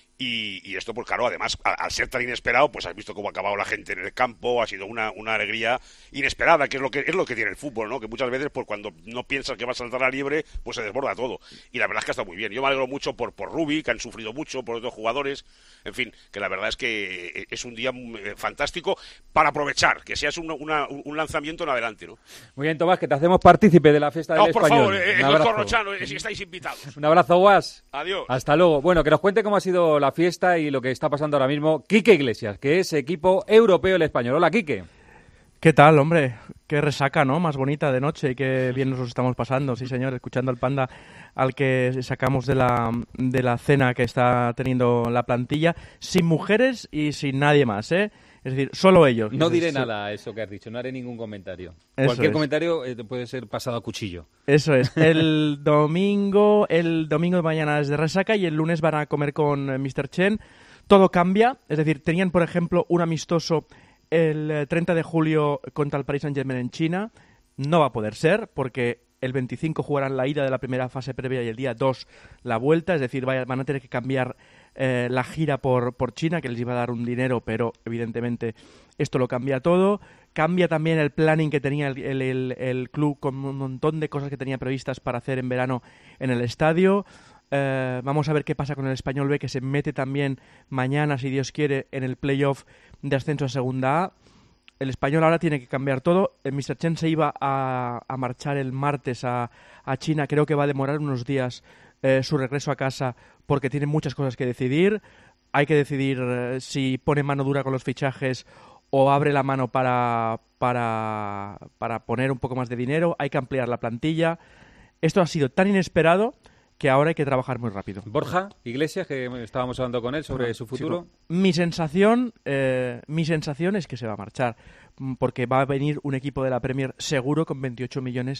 Y, y esto, pues claro, además, a- al ser tan inesperado, pues has visto cómo ha acabado la gente en el campo, ha sido una, una alegría inesperada, que es lo que es lo que tiene el fútbol, ¿no? Que muchas veces, pues cuando no piensas que va a saltar la liebre, pues se desborda todo. Y la verdad es que ha estado muy bien. Yo me alegro mucho por, por Rubi, que han sufrido mucho, por otros jugadores, en fin, que la verdad es que es un día eh, fantástico para aprovechar, que seas un, una- un lanzamiento en adelante, ¿no? Muy bien, Tomás, que te hacemos partícipe de la fiesta del No, por Español. favor, eh, Un el abrazo. Corrochano, eh, si estáis invitados. Un abrazo, Guas. Adiós. Hasta luego. Bueno, que nos cuente cómo ha sido la fiesta y lo que está pasando ahora mismo Quique Iglesias, que es equipo europeo el Español. Hola, Quique. ¿Qué tal, hombre? Qué resaca, ¿no? Más bonita de noche y qué bien nos lo estamos pasando, sí, señor, escuchando al Panda al que sacamos de la, de la cena que está teniendo la plantilla, sin mujeres y sin nadie más, ¿eh? Es decir, solo ellos. No diré Eso- nada a eso que has dicho, no haré ningún comentario. Eso Cualquier es. comentario eh, puede ser pasado a cuchillo. Eso es. El domingo, el domingo de mañana es de resaca y el lunes van a comer con eh, mister Chen. Todo cambia, es decir, tenían, por ejemplo, un amistoso el eh, treinta de julio contra el Paris Saint-Germain en China. No va a poder ser porque el veinticinco jugarán la ida de la primera fase previa y el día dos la vuelta, es decir, vaya- van a tener que cambiar eh, la gira por, por China, que les iba a dar un dinero, pero evidentemente esto lo cambia todo. Cambia también el planning que tenía el, el- el- el club con un montón de cosas que tenía previstas para hacer en verano en el estadio. Eh, vamos a ver qué pasa con el Español B, que se mete también mañana, si Dios quiere, en el playoff de ascenso a Segunda A. El Español ahora tiene que cambiar todo. El mister Chen se iba a, a marchar el martes a, a China. Creo que va a demorar unos días eh, su regreso a casa porque tiene muchas cosas que decidir. Hay que decidir eh, si pone mano dura con los fichajes o abre la mano para, para, para poner un poco más de dinero. Hay que ampliar la plantilla. Esto ha sido tan inesperado que ahora hay que trabajar muy rápido. Borja Iglesias, que estábamos hablando con él sobre Bueno, su futuro. chico, mi sensación, eh, mi sensación es que se va a marchar, mm, porque va a venir un equipo de la Premier seguro con veintiocho millones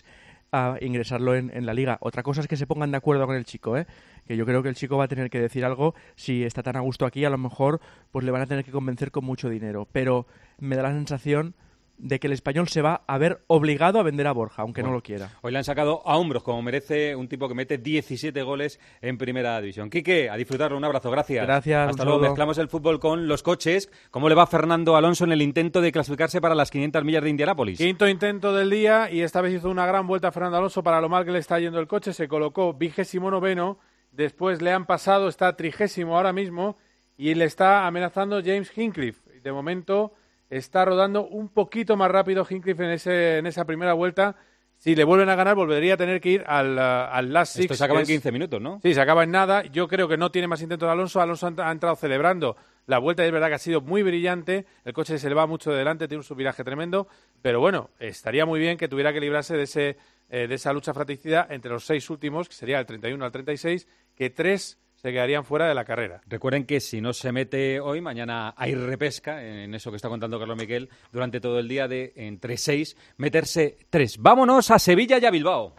a ingresarlo en, en la liga. Otra cosa es que se pongan de acuerdo con el chico, ¿eh? Que yo creo que el chico va a tener que decir algo. Si está tan a gusto aquí, a lo mejor pues le van a tener que convencer con mucho dinero. Pero me da la sensación de que el Español se va a ver obligado a vender a Borja, aunque bueno, no lo quiera. Hoy le han sacado a hombros, como merece un tipo que mete diecisiete goles en Primera División. Quique, a disfrutarlo, un abrazo, gracias. Gracias. Hasta luego. Mezclamos el fútbol con los coches. ¿Cómo le va a Fernando Alonso en el intento de clasificarse para las quinientas millas de Indianápolis? Quinto intento del día y esta vez hizo una gran vuelta Fernando Alonso para lo mal que le está yendo el coche. Se colocó vigésimo noveno, después le han pasado, está trigésimo ahora mismo y le está amenazando James Hinchcliffe. De momento está rodando un poquito más rápido Hinchcliffe en, ese, en esa primera vuelta. Si le vuelven a ganar, volvería a tener que ir al, al last six. Esto se acaba es... en quince minutos, ¿no? Sí, se acaba en nada. Yo creo que no tiene más intentos de Alonso. Alonso ha, ha entrado celebrando la vuelta y es verdad que ha sido muy brillante. El coche se le va mucho de delante, tiene un subviraje tremendo. Pero bueno, estaría muy bien que tuviera que librarse de, ese, eh, de esa lucha fratricida entre los seis últimos, que sería el treinta y uno al treinta y seis, que tres se quedarían fuera de la carrera. Recuerden que si no se mete hoy, mañana hay repesca, en eso que está contando Carlos Miquel, durante todo el día de entre seis, meterse tres. Vámonos a Sevilla y a Bilbao.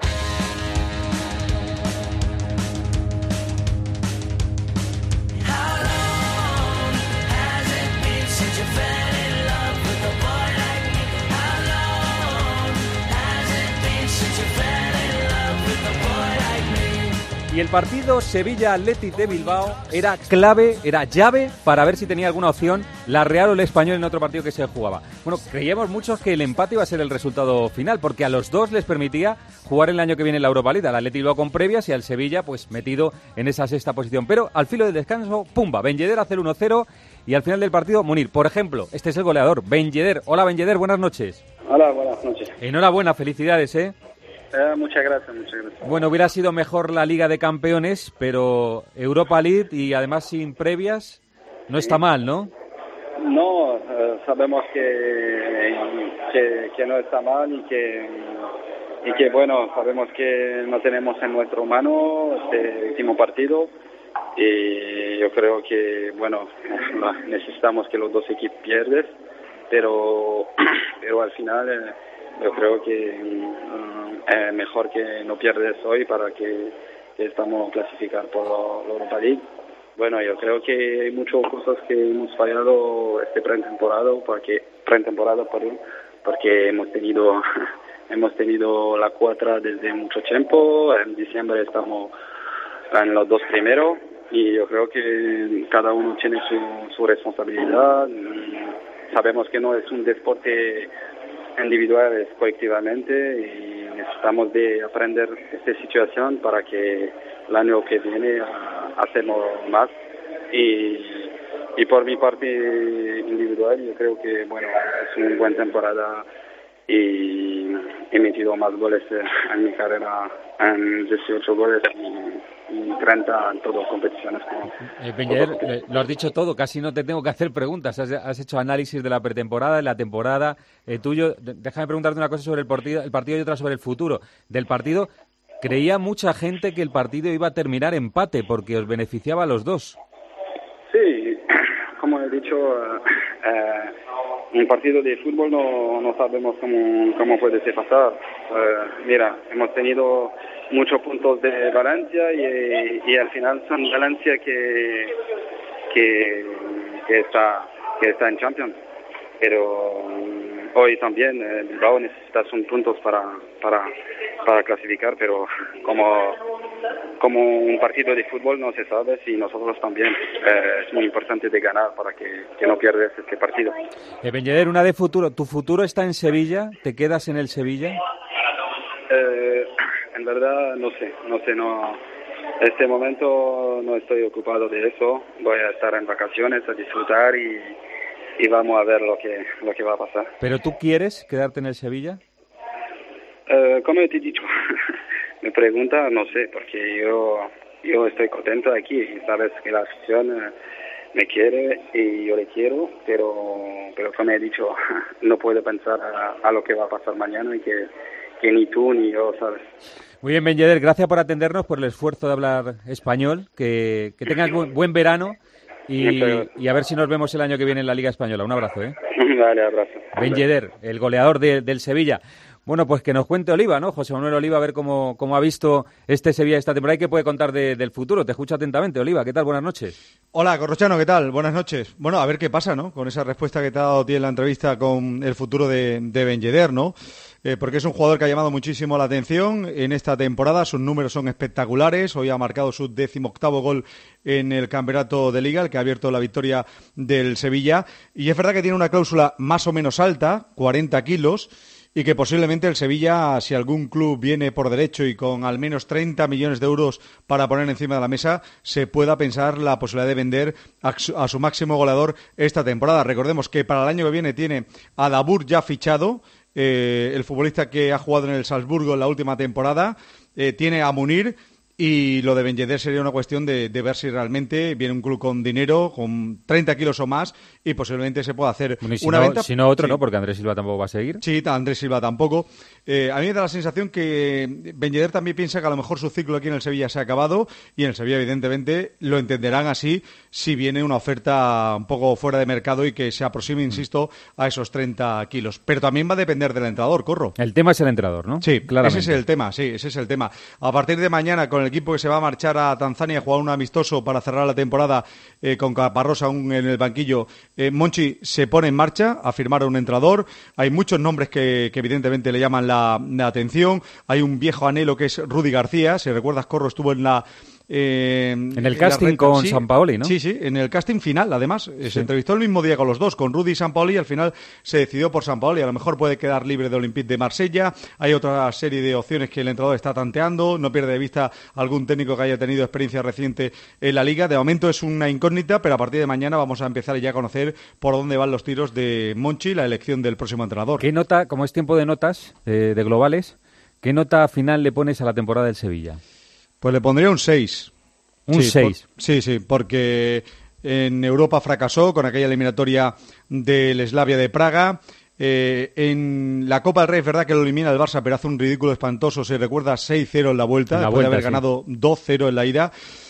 Y el partido Sevilla-Athletic de Bilbao era clave, era llave para ver si tenía alguna opción la Real o el Español en otro partido que se jugaba. Bueno, creíamos muchos que el empate iba a ser el resultado final, porque a los dos les permitía jugar el año que viene en la Europa League. Al Athletic Bilbao con previas y al Sevilla pues metido en esa sexta posición. Pero al filo del descanso, pumba, Ben Yedder hace el uno cero y al final del partido, Munir. Por ejemplo, este es el goleador, Ben Yedder. Hola, Ben Yedder, buenas noches. Hola, buenas noches. Enhorabuena, felicidades, ¿eh? Eh, muchas gracias, muchas gracias. Bueno, hubiera sido mejor la Liga de Campeones, pero Europa League y además sin previas, no está mal, ¿no? No, eh, sabemos que, que, que no está mal y que, y que, bueno, sabemos que no tenemos en nuestra mano este último partido y yo creo que, bueno, necesitamos que los dos equipos pierdan, pero, pero al final... Eh, yo creo que es uh, mejor que no pierdes hoy para que, que estamos clasificar por la Europa League. Bueno, yo creo que hay muchas cosas que hemos fallado este pretemporada, porque pretemporada, perdón, porque hemos tenido hemos tenido la cuatro desde mucho tiempo. En diciembre estamos en los dos primeros y yo creo que cada uno tiene su, su responsabilidad. Sabemos que no es un deporte individual, es colectivamente y necesitamos de aprender esta situación para que el año que viene hacemos más y, y por mi parte individual yo creo que bueno es una buena temporada y he metido más goles en mi carrera, en dieciocho goles y, y treinta en todas las competiciones. Eh, Ben Yedder, lo has dicho todo, casi no te tengo que hacer preguntas. Has, has hecho análisis de la pretemporada, de la temporada eh, tuyo. Déjame preguntarte una cosa sobre el partido, el partido y otra sobre el futuro. Del partido, creía mucha gente que el partido iba a terminar empate porque os beneficiaba a los dos. Sí, como he dicho, eh, un partido de fútbol no, no sabemos cómo, cómo puede pasar. Uh, mira, hemos tenido muchos puntos de Valencia y, y al final son Valencia que, que, que, está, que está en Champions. Pero um, hoy también eh, Bilbao necesita sus puntos para, para, para clasificar, pero como, como un partido de fútbol no se sabe si nosotros también eh, es muy importante de ganar para que, que no pierdas este partido. Eh, Ben Yedder, una de futuro. ¿Tu futuro está en Sevilla? ¿Te quedas en el Sevilla? Eh, en verdad no sé, no sé, no. Este momento no estoy ocupado de eso. Voy a estar en vacaciones a disfrutar y y vamos a ver lo que lo que va a pasar. ¿Pero tú quieres quedarte en el Sevilla? Eh, como te he dicho, me pregunta, no sé, porque yo yo estoy contento aquí y sabes que la afición eh, me quiere y yo le quiero, pero pero como he dicho, no puedo pensar a, a lo que va a pasar mañana y que, que ni tú ni yo, ¿sabes? Muy bien, Ben Yedder, gracias por atendernos, por el esfuerzo de hablar español, que, que tengas buen, buen verano. Y, y a ver si nos vemos el año que viene en la Liga Española. Un abrazo, ¿eh? Vale, abrazo. Ben Yedder, el goleador de, del Sevilla. Bueno, pues que nos cuente Oliva, ¿no? José Manuel Oliva, a ver cómo, cómo ha visto este Sevilla esta temporada y qué puede contar de, del futuro. Te escucho atentamente, Oliva. ¿Qué tal? Buenas noches. Hola, Corrochano, ¿qué tal? Buenas noches. Bueno, a ver qué pasa, ¿no? Con esa respuesta que te ha dado a ti en la entrevista con el futuro de, de Ben Yedder, ¿no? Eh, porque es un jugador que ha llamado muchísimo la atención en esta temporada. Sus números son espectaculares. Hoy ha marcado su decimoctavo gol en el campeonato de Liga, el que ha abierto la victoria del Sevilla. Y es verdad que tiene una cláusula más o menos alta, cuarenta kilos, y que posiblemente el Sevilla, si algún club viene por derecho y con al menos treinta millones de euros para poner encima de la mesa, se pueda pensar la posibilidad de vender a su, a su máximo goleador esta temporada. Recordemos que para el año que viene tiene a Dabur ya fichado, eh, el futbolista que ha jugado en el Salzburgo en la última temporada, eh, tiene a Munir. Y lo de Ben Yedder sería una cuestión de, de ver si realmente viene un club con dinero, con treinta kilos o más, y posiblemente se pueda hacer bueno, si una no, venta. Si no otro, sí. ¿no? Porque Andrés Silva tampoco va a seguir. Sí, Andrés Silva tampoco. Eh, a mí me da la sensación que Ben Yedder también piensa que a lo mejor su ciclo aquí en el Sevilla se ha acabado, y en el Sevilla evidentemente lo entenderán así si viene una oferta un poco fuera de mercado y que se aproxime, insisto, a esos treinta kilos. Pero también va a depender del entrenador, Corro. El tema es el entrenador, ¿no? Sí, claramente. Ese es el tema, sí, ese es el tema. A partir de mañana, con el equipo que se va a marchar a Tanzania a jugar un amistoso para cerrar la temporada eh, con Caparrós aún en el banquillo, eh, Monchi se pone en marcha a firmar a un entrenador. Hay muchos nombres que, que evidentemente le llaman la, la atención. Hay un viejo anhelo que es Rudy García. Si recuerdas, Corro estuvo en la... Eh, en el casting recta, con sí, Sampaoli, ¿no? Sí, sí, en el casting final, además. Sí. Se entrevistó el mismo día con los dos, con Rudy y Sampaoli, y al final se decidió por Sampaoli. A lo mejor puede quedar libre de Olympique de Marsella. Hay otra serie de opciones que el entrenador está tanteando. No pierde de vista algún técnico que haya tenido experiencia reciente en la Liga. De momento es una incógnita, pero a partir de mañana vamos a empezar ya a conocer por dónde van los tiros de Monchi, la elección del próximo entrenador. ¿Qué nota, como es tiempo de notas, eh, de globales, qué nota final le pones a la temporada del Sevilla? Pues le pondría un seis. Un seis. Sí, sí, sí, porque en Europa fracasó con aquella eliminatoria del Slavia de Praga. Eh, en la Copa del Rey es verdad que lo elimina el Barça, pero hace un ridículo espantoso. Se recuerda seis cero en la vuelta, en la después vuelta, de haber sí. ganado dos cero en la ida.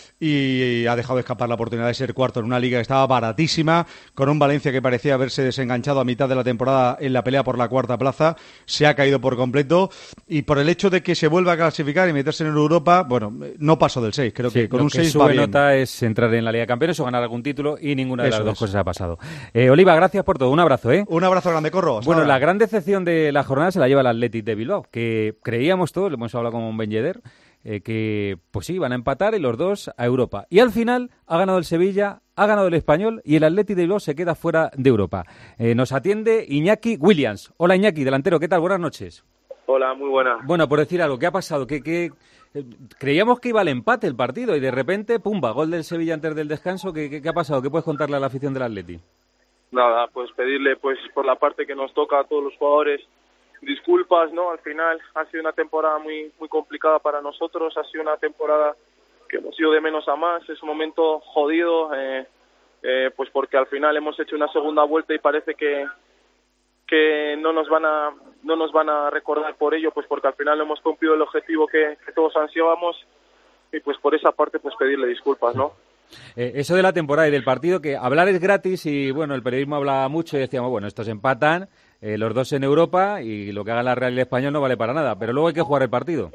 Y ha dejado escapar la oportunidad de ser cuarto en una liga que estaba baratísima, con un Valencia que parecía haberse desenganchado a mitad de la temporada en la pelea por la cuarta plaza. Se ha caído por completo, y por el hecho de que se vuelva a clasificar y meterse en Europa, bueno, no pasó del seis. Creo sí, que con lo un que seis sube va bien. nota es entrar en la Liga de Campeones o ganar algún título, y ninguna de Eso las dos es. cosas ha pasado. Eh, Oliva, gracias por todo. Un abrazo, ¿eh? Un abrazo grande, Corro. Hasta Bueno, ahora. la gran decepción de la jornada se la lleva el Athletic de Bilbao, que creíamos todos, lo hemos hablado con Ben Yedder, Eh, que pues sí, van a empatar y los dos a Europa. Y al final ha ganado el Sevilla, ha ganado el Español y el Athletic de Bilbao se queda fuera de Europa. Eh, nos atiende Iñaki Williams. Hola Iñaki, delantero, ¿qué tal? Buenas noches. Hola, muy buenas. Bueno, por decir algo, ¿qué ha pasado? ¿Qué, qué, eh, creíamos que iba al empate el partido y de repente, pumba, gol del Sevilla antes del descanso. ¿Qué, qué, qué ha pasado? ¿Qué puedes contarle a la afición del Athletic? Nada, pues pedirle pues por la parte que nos toca a todos los jugadores disculpas, ¿no? Al final ha sido una temporada muy muy complicada para nosotros, ha sido una temporada que hemos ido de menos a más, es un momento jodido, eh, eh, pues porque al final hemos hecho una segunda vuelta y parece que que no nos van a no nos van a recordar por ello, pues porque al final hemos cumplido el objetivo que, que todos ansiábamos, y pues por esa parte pues pedirle disculpas, ¿no? Eh, eso de la temporada y del partido, que hablar es gratis y bueno, el periodismo habla mucho y decíamos, bueno, estos empatan, eh, los dos en Europa y lo que haga la Real y el Español no vale para nada, pero luego hay que jugar el partido.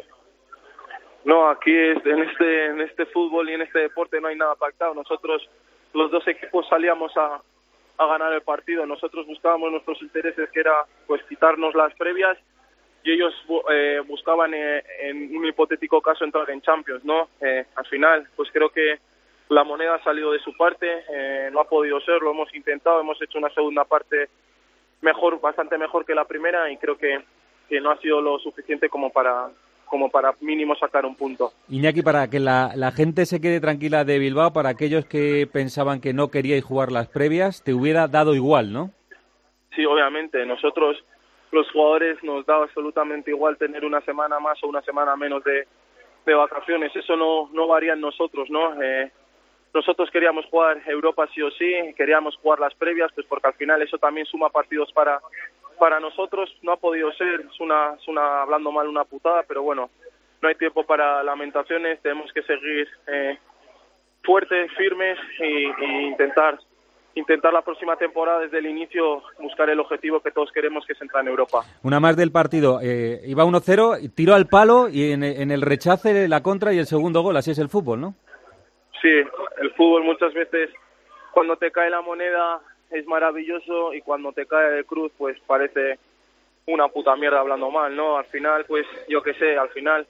No, aquí es, en este en este fútbol y en este deporte no hay nada pactado. Nosotros, los dos equipos, salíamos a, a ganar el partido. Nosotros buscábamos nuestros intereses, que era pues quitarnos las previas, y ellos eh, buscaban eh, en un hipotético caso entrar en Champions, ¿no? Eh, al final, pues creo que la moneda ha salido de su parte, eh, no ha podido ser, lo hemos intentado, hemos hecho una segunda parte mejor, bastante mejor que la primera, y creo que, que no ha sido lo suficiente como para como para mínimo sacar un punto. Iñaki, para que la, la gente se quede tranquila de Bilbao, para aquellos que pensaban que no queríais jugar las previas, te hubiera dado igual, ¿no? Sí, obviamente, nosotros los jugadores nos da absolutamente igual tener una semana más o una semana menos de, de vacaciones, eso no, no varía en nosotros, ¿no? Eh, Nosotros queríamos jugar Europa sí o sí, queríamos jugar las previas, pues porque al final eso también suma partidos para para nosotros. No ha podido ser, es una, es una hablando mal, una putada, pero bueno, no hay tiempo para lamentaciones, tenemos que seguir eh, fuertes, firmes y, y intentar intentar la próxima temporada desde el inicio buscar el objetivo que todos queremos, que es entrar en Europa. Una más del partido. Eh, iba uno cero, tiró al palo y en, en el rechace la contra y el segundo gol. Así es el fútbol, ¿no? Sí, el fútbol muchas veces cuando te cae la moneda es maravilloso y cuando te cae de cruz pues parece una puta mierda, hablando mal, ¿no? Al final, pues yo qué sé, al final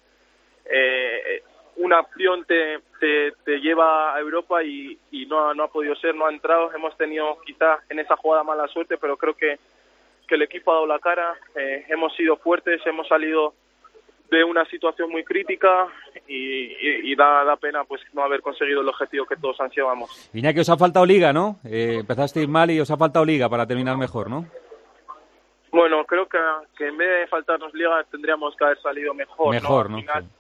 eh, una acción te, te, te lleva a Europa y, y no, ha, no ha podido ser, no ha entrado. Hemos tenido quizá en esa jugada mala suerte, pero creo que, que el equipo ha dado la cara, eh, hemos sido fuertes, hemos salido de una situación muy crítica y, y, y da, da pena pues no haber conseguido el objetivo que todos ansiábamos. Iñaki, os ha faltado liga, ¿no? Eh, empezasteis mal y os ha faltado liga para terminar mejor, ¿no? Bueno, creo que, que en vez de faltarnos liga tendríamos que haber salido mejor. Mejor, ¿no? ¿no? Al final,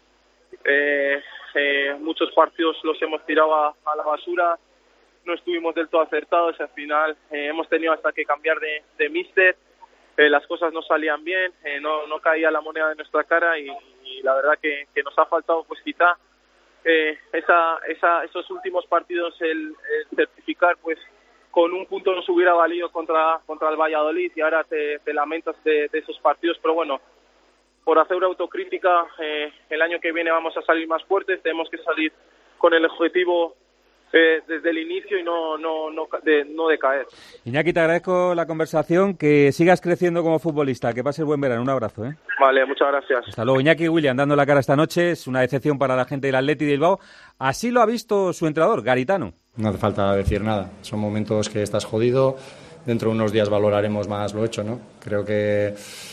eh, eh, muchos partidos los hemos tirado a, a la basura, no estuvimos del todo acertados, al final eh, hemos tenido hasta que cambiar de, de míster, eh, las cosas no salían bien, eh, no, no caía la moneda de nuestra cara y, y la verdad que, que nos ha faltado pues quizá eh, esa, esa, esos últimos partidos el, el certificar pues con un punto nos hubiera valido contra contra el Valladolid y ahora te, te lamentas de, de esos partidos, pero bueno, por hacer una autocrítica, eh, el año que viene vamos a salir más fuertes, tenemos que salir con el objetivo eh, desde el inicio y no no no de, no decaer. Iñaki, te agradezco la conversación, que sigas creciendo como futbolista, que pases buen verano, un abrazo, ¿eh? Vale, muchas gracias. Hasta luego. Iñaki William dando la cara esta noche, es una decepción para la gente del Athletic de Bilbao, así lo ha visto su entrenador, Garitano. No hace falta decir nada, son momentos que estás jodido, dentro de unos días valoraremos más lo hecho, ¿no? Creo que,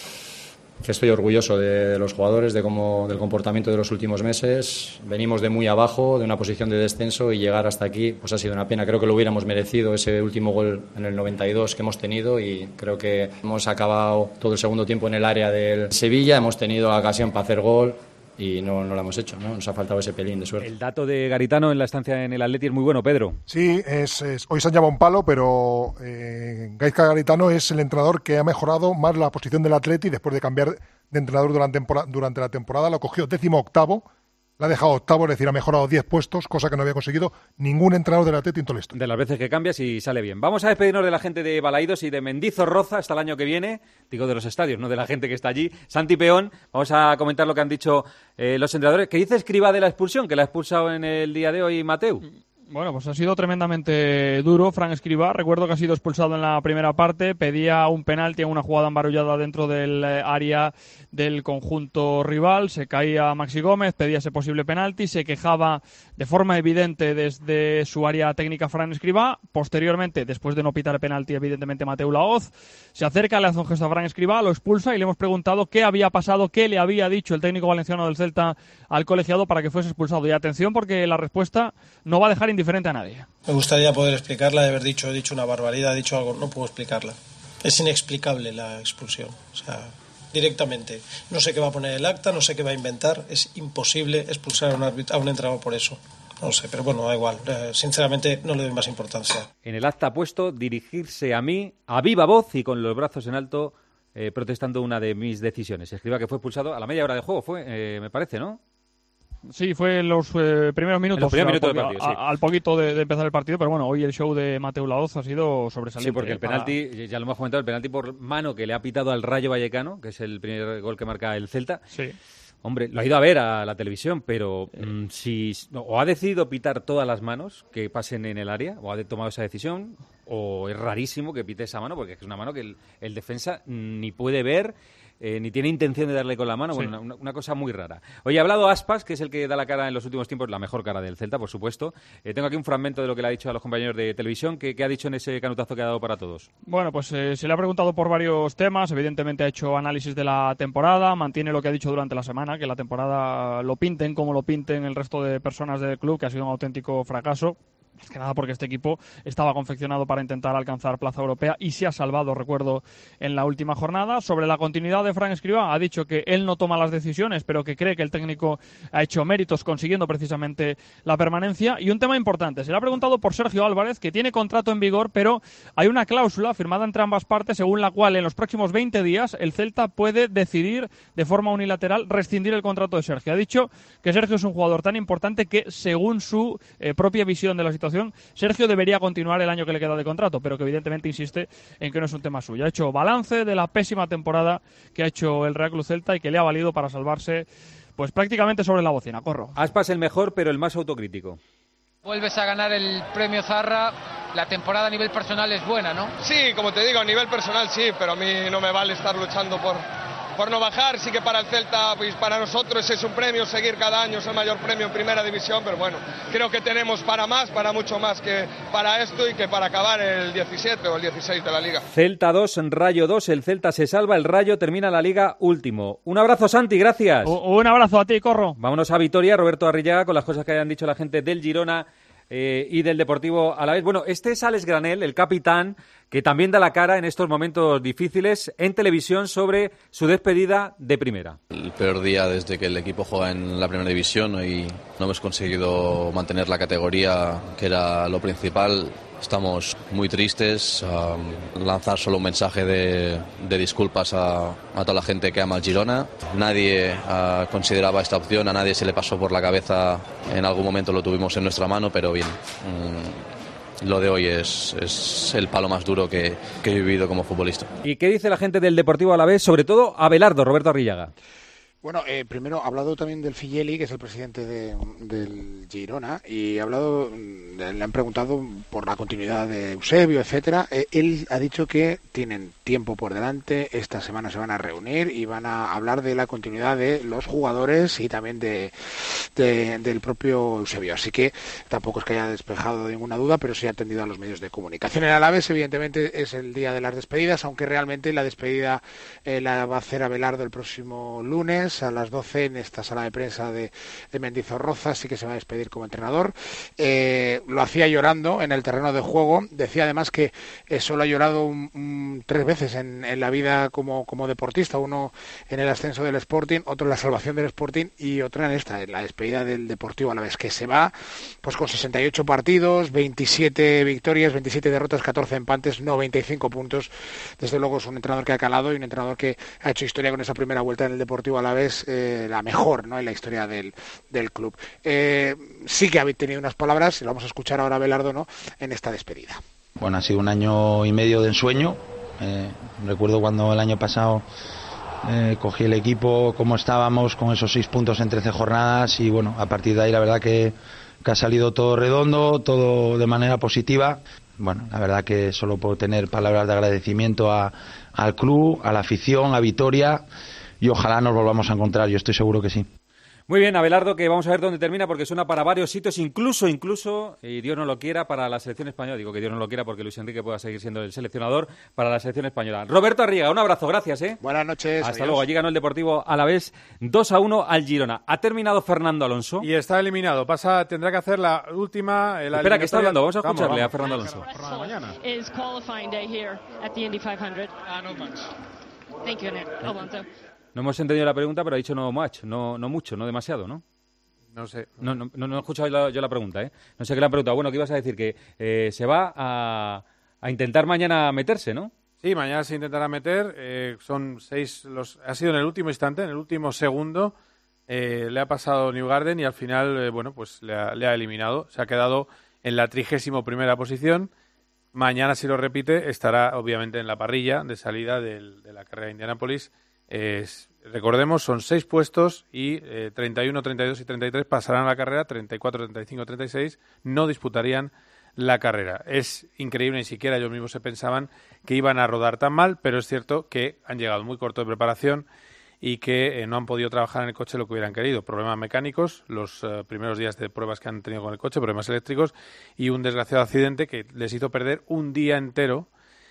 que estoy orgulloso de, de los jugadores, de cómo, del comportamiento de los últimos meses, venimos de muy abajo, de una posición de descenso y llegar hasta aquí pues ha sido una pena, creo que lo hubiéramos merecido ese último gol en el noventa y dos que hemos tenido y creo que hemos acabado todo el segundo tiempo en el área del Sevilla, hemos tenido la ocasión para hacer gol y no, no lo hemos hecho, ¿no? Nos ha faltado ese pelín de suerte. El dato de Garitano en la estancia en el Atleti es muy bueno, Pedro. Sí, es, es, hoy se han llevado un palo, pero eh, Gaizka Garitano es el entrenador que ha mejorado más la posición del Atleti después de cambiar de entrenador durante, durante la temporada. Lo cogió décimo octavo, la ha dejado octavo, es decir, ha mejorado diez puestos, cosa que no había conseguido ningún entrenador del Atleti en todo esto. De las veces que cambias y sale bien. Vamos a despedirnos de la gente de Balaídos y de Mendizorroza hasta el año que viene. Digo de los estadios, no de la gente que está allí. Santi Peón, vamos a comentar lo que han dicho eh, los entrenadores. ¿Qué dice Escribá de la expulsión, que la ha expulsado en el día de hoy Mateu? Bueno, pues ha sido tremendamente duro Fran Escribá. Recuerdo que ha sido expulsado en la primera parte, pedía un penalti en una jugada embarullada dentro del área del conjunto rival, se caía Maxi Gómez, pedía ese posible penalti, se quejaba de forma evidente desde su área técnica Fran Escribá. Posteriormente, después de no pitar el penalti, evidentemente Mateu Laoz se acerca, le hace un gesto a Fran Escribá, lo expulsa y le hemos preguntado qué había pasado, qué le había dicho el técnico valenciano del Celta al colegiado para que fuese expulsado. Y atención, porque la respuesta no va a dejar indiferente a nadie. Me gustaría poder explicarla, de haber dicho, he dicho una barbaridad, he dicho algo, no puedo explicarla. Es inexplicable la expulsión, o sea, directamente. No sé qué va a poner el acta, no sé qué va a inventar, es imposible expulsar a un, árbitro, a un entrenador por eso. No sé, pero bueno, da igual. Eh, sinceramente, no le doy más importancia. En el acta puesto, dirigirse a mí a viva voz y con los brazos en alto, eh, protestando una de mis decisiones. Escriba que fue expulsado a la media hora de juego, fue, eh, me parece, ¿no? Sí, fue en los eh, primeros minutos, los primeros minutos al, del partido, a, sí. al poquito de, de empezar el partido, pero bueno, hoy el show de Mateu Laoz ha sido sobresaliente. Sí, porque el para... penalti, ya lo hemos comentado, el penalti por mano que le ha pitado al Rayo Vallecano, que es el primer gol que marca el Celta. Sí. Hombre, lo ha ido a ver a la televisión, pero mmm, si o ha decidido pitar todas las manos que pasen en el área, o ha tomado esa decisión, o es rarísimo que pite esa mano, porque es una mano que el, el defensa ni puede ver, eh, ni tiene intención de darle con la mano. Sí. Bueno, una, una cosa muy rara. Hoy ha hablado Aspas, que es el que da la cara en los últimos tiempos, la mejor cara del Celta, por supuesto. Eh, tengo aquí un fragmento de lo que le ha dicho a los compañeros de televisión, que, que ha dicho en ese canutazo que ha dado para todos. Bueno, pues eh, se le ha preguntado por varios temas, evidentemente ha hecho análisis de la temporada, mantiene lo que ha dicho durante la semana, que la temporada lo pinten como lo pinten el resto de personas del club, que ha sido un auténtico fracaso. Más que nada porque este equipo estaba confeccionado para intentar alcanzar plaza europea y se ha salvado, recuerdo, en la última jornada. Sobre la continuidad de Fran Escribá, ha dicho que él no toma las decisiones, pero que cree que el técnico ha hecho méritos consiguiendo precisamente la permanencia. Y un tema importante, se le ha preguntado por Sergio Álvarez, que tiene contrato en vigor, pero hay una cláusula firmada entre ambas partes según la cual en los próximos veinte días el Celta puede decidir de forma unilateral rescindir el contrato de Sergio. Ha dicho que Sergio es un jugador tan importante que, según su eh, propia visión de la situación, situación. Sergio debería continuar el año que le queda de contrato, pero que evidentemente insiste en que no es un tema suyo. Ha hecho balance de la pésima temporada que ha hecho el Real Club Celta y que le ha valido para salvarse pues prácticamente sobre la bocina. Corro. Aspas el mejor, pero el más autocrítico. Vuelves a ganar el premio Zarra, la temporada a nivel personal es buena, ¿no? Sí, como te digo, a nivel personal sí, pero a mí no me vale estar luchando por, por no bajar. Sí que para el Celta, pues para nosotros es un premio, seguir cada año es el mayor premio en primera división, pero bueno, creo que tenemos para más, para mucho más que para esto y que para acabar el diecisiete o el dieciséis de la Liga. Celta dos, Rayo dos, el Celta se salva, el Rayo termina la Liga último. Un abrazo, Santi, gracias. U- un abrazo a ti, Corro. Vámonos a Vitoria, Roberto Arrillaga, con las cosas que hayan dicho la gente del Girona eh, y del Deportivo Alavés. Bueno, este es Alex Granel, el capitán, que también da la cara en estos momentos difíciles en televisión sobre su despedida de primera. El peor día desde que el equipo juega en la primera división y no hemos conseguido mantener la categoría, que era lo principal. Estamos muy tristes. Um, lanzar solo un mensaje de, de disculpas a, a toda la gente que ama al Girona. Nadie uh, consideraba esta opción, a nadie se le pasó por la cabeza. En algún momento lo tuvimos en nuestra mano, pero bien. Um, Lo de hoy es, es el palo más duro que, que he vivido como futbolista. ¿Y qué dice la gente del Deportivo Alavés? Sobre todo Abelardo, Roberto Arrillaga. Bueno, eh, primero ha hablado también del Figeli, que es el presidente de, del Girona, y ha hablado, le han preguntado por la continuidad de Eusebio, etcétera. Eh, él ha dicho que tienen tiempo por delante, esta semana se van a reunir y van a hablar de la continuidad de los jugadores y también de, de del propio Eusebio. Así que tampoco es que haya despejado ninguna duda, pero sí ha atendido a los medios de comunicación. En Alavés, evidentemente, es el día de las despedidas, aunque realmente la despedida eh, la va a hacer Abelardo el próximo lunes a las doce en esta sala de prensa de, de Mendizorroza. Así que se va a despedir como entrenador. Eh, lo hacía llorando en el terreno de juego. Decía además que eh, solo ha llorado un, un, tres veces en, en la vida como, como deportista. Uno en el ascenso del Sporting, otro en la salvación del Sporting y otra en esta, en la despedida del Deportivo Alavés, que se va pues con sesenta y ocho partidos, veintisiete victorias, veintisiete derrotas, catorce empates, noventa y cinco puntos. Desde luego es un entrenador que ha calado y un entrenador que ha hecho historia con esa primera vuelta en el Deportivo Alavés. Eh, la mejor, ¿no?, en la historia del, del club. Eh, sí que habéis tenido unas palabras, y lo vamos a escuchar ahora a Abelardo, ¿no?, en esta despedida. Bueno, ha sido un año y medio de ensueño. Eh, recuerdo cuando el año pasado eh, cogí el equipo, cómo estábamos con esos seis puntos en trece jornadas, y bueno, a partir de ahí la verdad que, que ha salido todo redondo, todo de manera positiva. Bueno, la verdad que solo puedo tener palabras de agradecimiento a, al club, a la afición, a Vitoria, y ojalá nos volvamos a encontrar, yo estoy seguro que sí. Muy bien, Abelardo, que vamos a ver dónde termina, porque suena para varios sitios, incluso, incluso, y Dios no lo quiera, para la selección española. Digo que Dios no lo quiera porque Luis Enrique pueda seguir siendo el seleccionador para la selección española. Roberto Arriaga, un abrazo, gracias, ¿eh? Buenas noches. Hasta adiós. luego. Allí ganó el Deportivo Alavés dos a uno al Girona. Ha terminado Fernando Alonso. Y está eliminado. Pasa, tendrá que hacer la última... La Espera, que está hablando. Vamos a escucharle vamos, a Fernando Alonso. Is qualifying day here at the Indy quinientos. Uh, no much. Thank you, Nick. Alonso. No hemos entendido la pregunta, pero ha dicho no much, no, no mucho, no demasiado, ¿no? No sé. No, no, no, no he escuchado la, yo la pregunta, ¿eh? No sé qué le han preguntado. Bueno, ¿qué ibas a decir? Que eh, se va a, a intentar mañana meterse, ¿no? Sí, mañana se intentará meter. Eh, son seis... los Ha sido en el último instante, en el último segundo. Eh, le ha pasado Newgarden y al final, eh, bueno, pues le ha, le ha eliminado. Se ha quedado en la trigésimo primera posición. Mañana, si lo repite, estará obviamente en la parrilla de salida del, de la carrera de Indianápolis. Eh, recordemos, son seis puestos y eh, treinta y uno, treinta y dos y treinta y tres pasarán a la carrera, treinta y cuatro, treinta y cinco, treinta y seis no disputarían la carrera. Es increíble, ni siquiera ellos mismos se pensaban que iban a rodar tan mal, pero es cierto que han llegado muy corto de preparación y que eh, no han podido trabajar en el coche lo que hubieran querido. Problemas mecánicos, los eh, primeros días de pruebas que han tenido con el coche, problemas eléctricos y un desgraciado accidente que les hizo perder un día entero.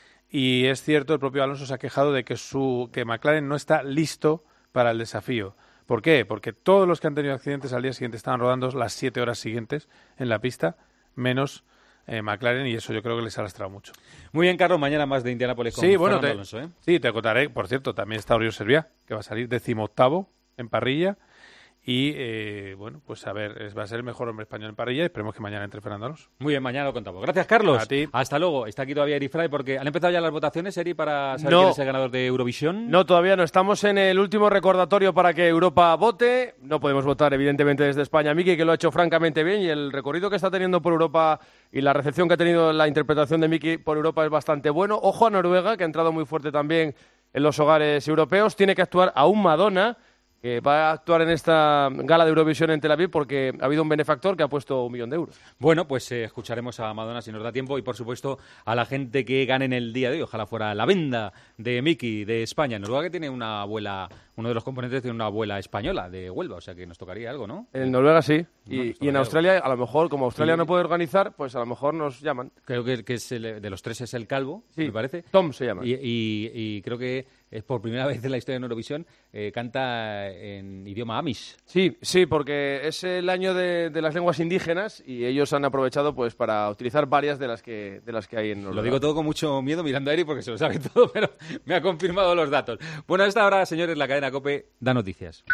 Y es cierto, el propio Alonso se ha quejado de que su que McLaren no está listo para el desafío. ¿Por qué? Porque todos los que han tenido accidentes al día siguiente estaban rodando las siete horas siguientes en la pista, menos eh, McLaren, y eso yo creo que les ha lastrado mucho. Muy bien, Carlos, mañana más de Indianápolis con sí, bueno, Fernando te, Alonso, ¿eh? Sí, te contaré. Por cierto, también está Oriol Serviá, que va a salir decimoctavo en parrilla. Y, eh, bueno, pues a ver, es, va a ser el mejor hombre español en parrilla y esperemos que mañana entre Fernando Alonso. Muy bien, mañana lo contamos. Gracias, Carlos. A ti. Hasta luego. Está aquí todavía Eri Fray porque han empezado ya las votaciones, Eri, para saber No. quién es el ganador de Eurovisión. No, todavía no. Estamos en el último recordatorio para que Europa vote. No podemos votar, evidentemente, desde España. Miki, que lo ha hecho francamente bien, y el recorrido que está teniendo por Europa y la recepción que ha tenido la interpretación de Miki por Europa es bastante bueno. Ojo a Noruega, que ha entrado muy fuerte también en los hogares europeos. Tiene que actuar aún Madonna, que va a actuar en esta gala de Eurovisión en Tel Aviv porque ha habido un benefactor que ha puesto un millón de euros. Bueno, pues eh, escucharemos a Madonna si nos da tiempo y, por supuesto, a la gente que gane en el día de hoy. Ojalá fuera la venda de Miki de España. Noruega, que tiene una abuela, uno de los componentes tiene una abuela española de Huelva, o sea que nos tocaría algo, ¿no? En Noruega sí, No, y, nos y en tocaría Australia, algo. a lo mejor, como Australia Y- no puede organizar, pues a lo mejor nos llaman. Creo que, que es el- de los tres es el calvo, Sí, me parece. Tom se llama. Y, y- y creo que es por primera vez en la historia de Eurovisión, eh, canta en idioma amish. Sí, sí, porque es el año de, de las lenguas indígenas y ellos han aprovechado pues para utilizar varias de las que de las que hay en Noruega. Lo digo todo con mucho miedo mirando a Eri porque se lo sabe todo, pero me ha confirmado los datos. Bueno, a esta hora, señores, la cadena COPE da noticias.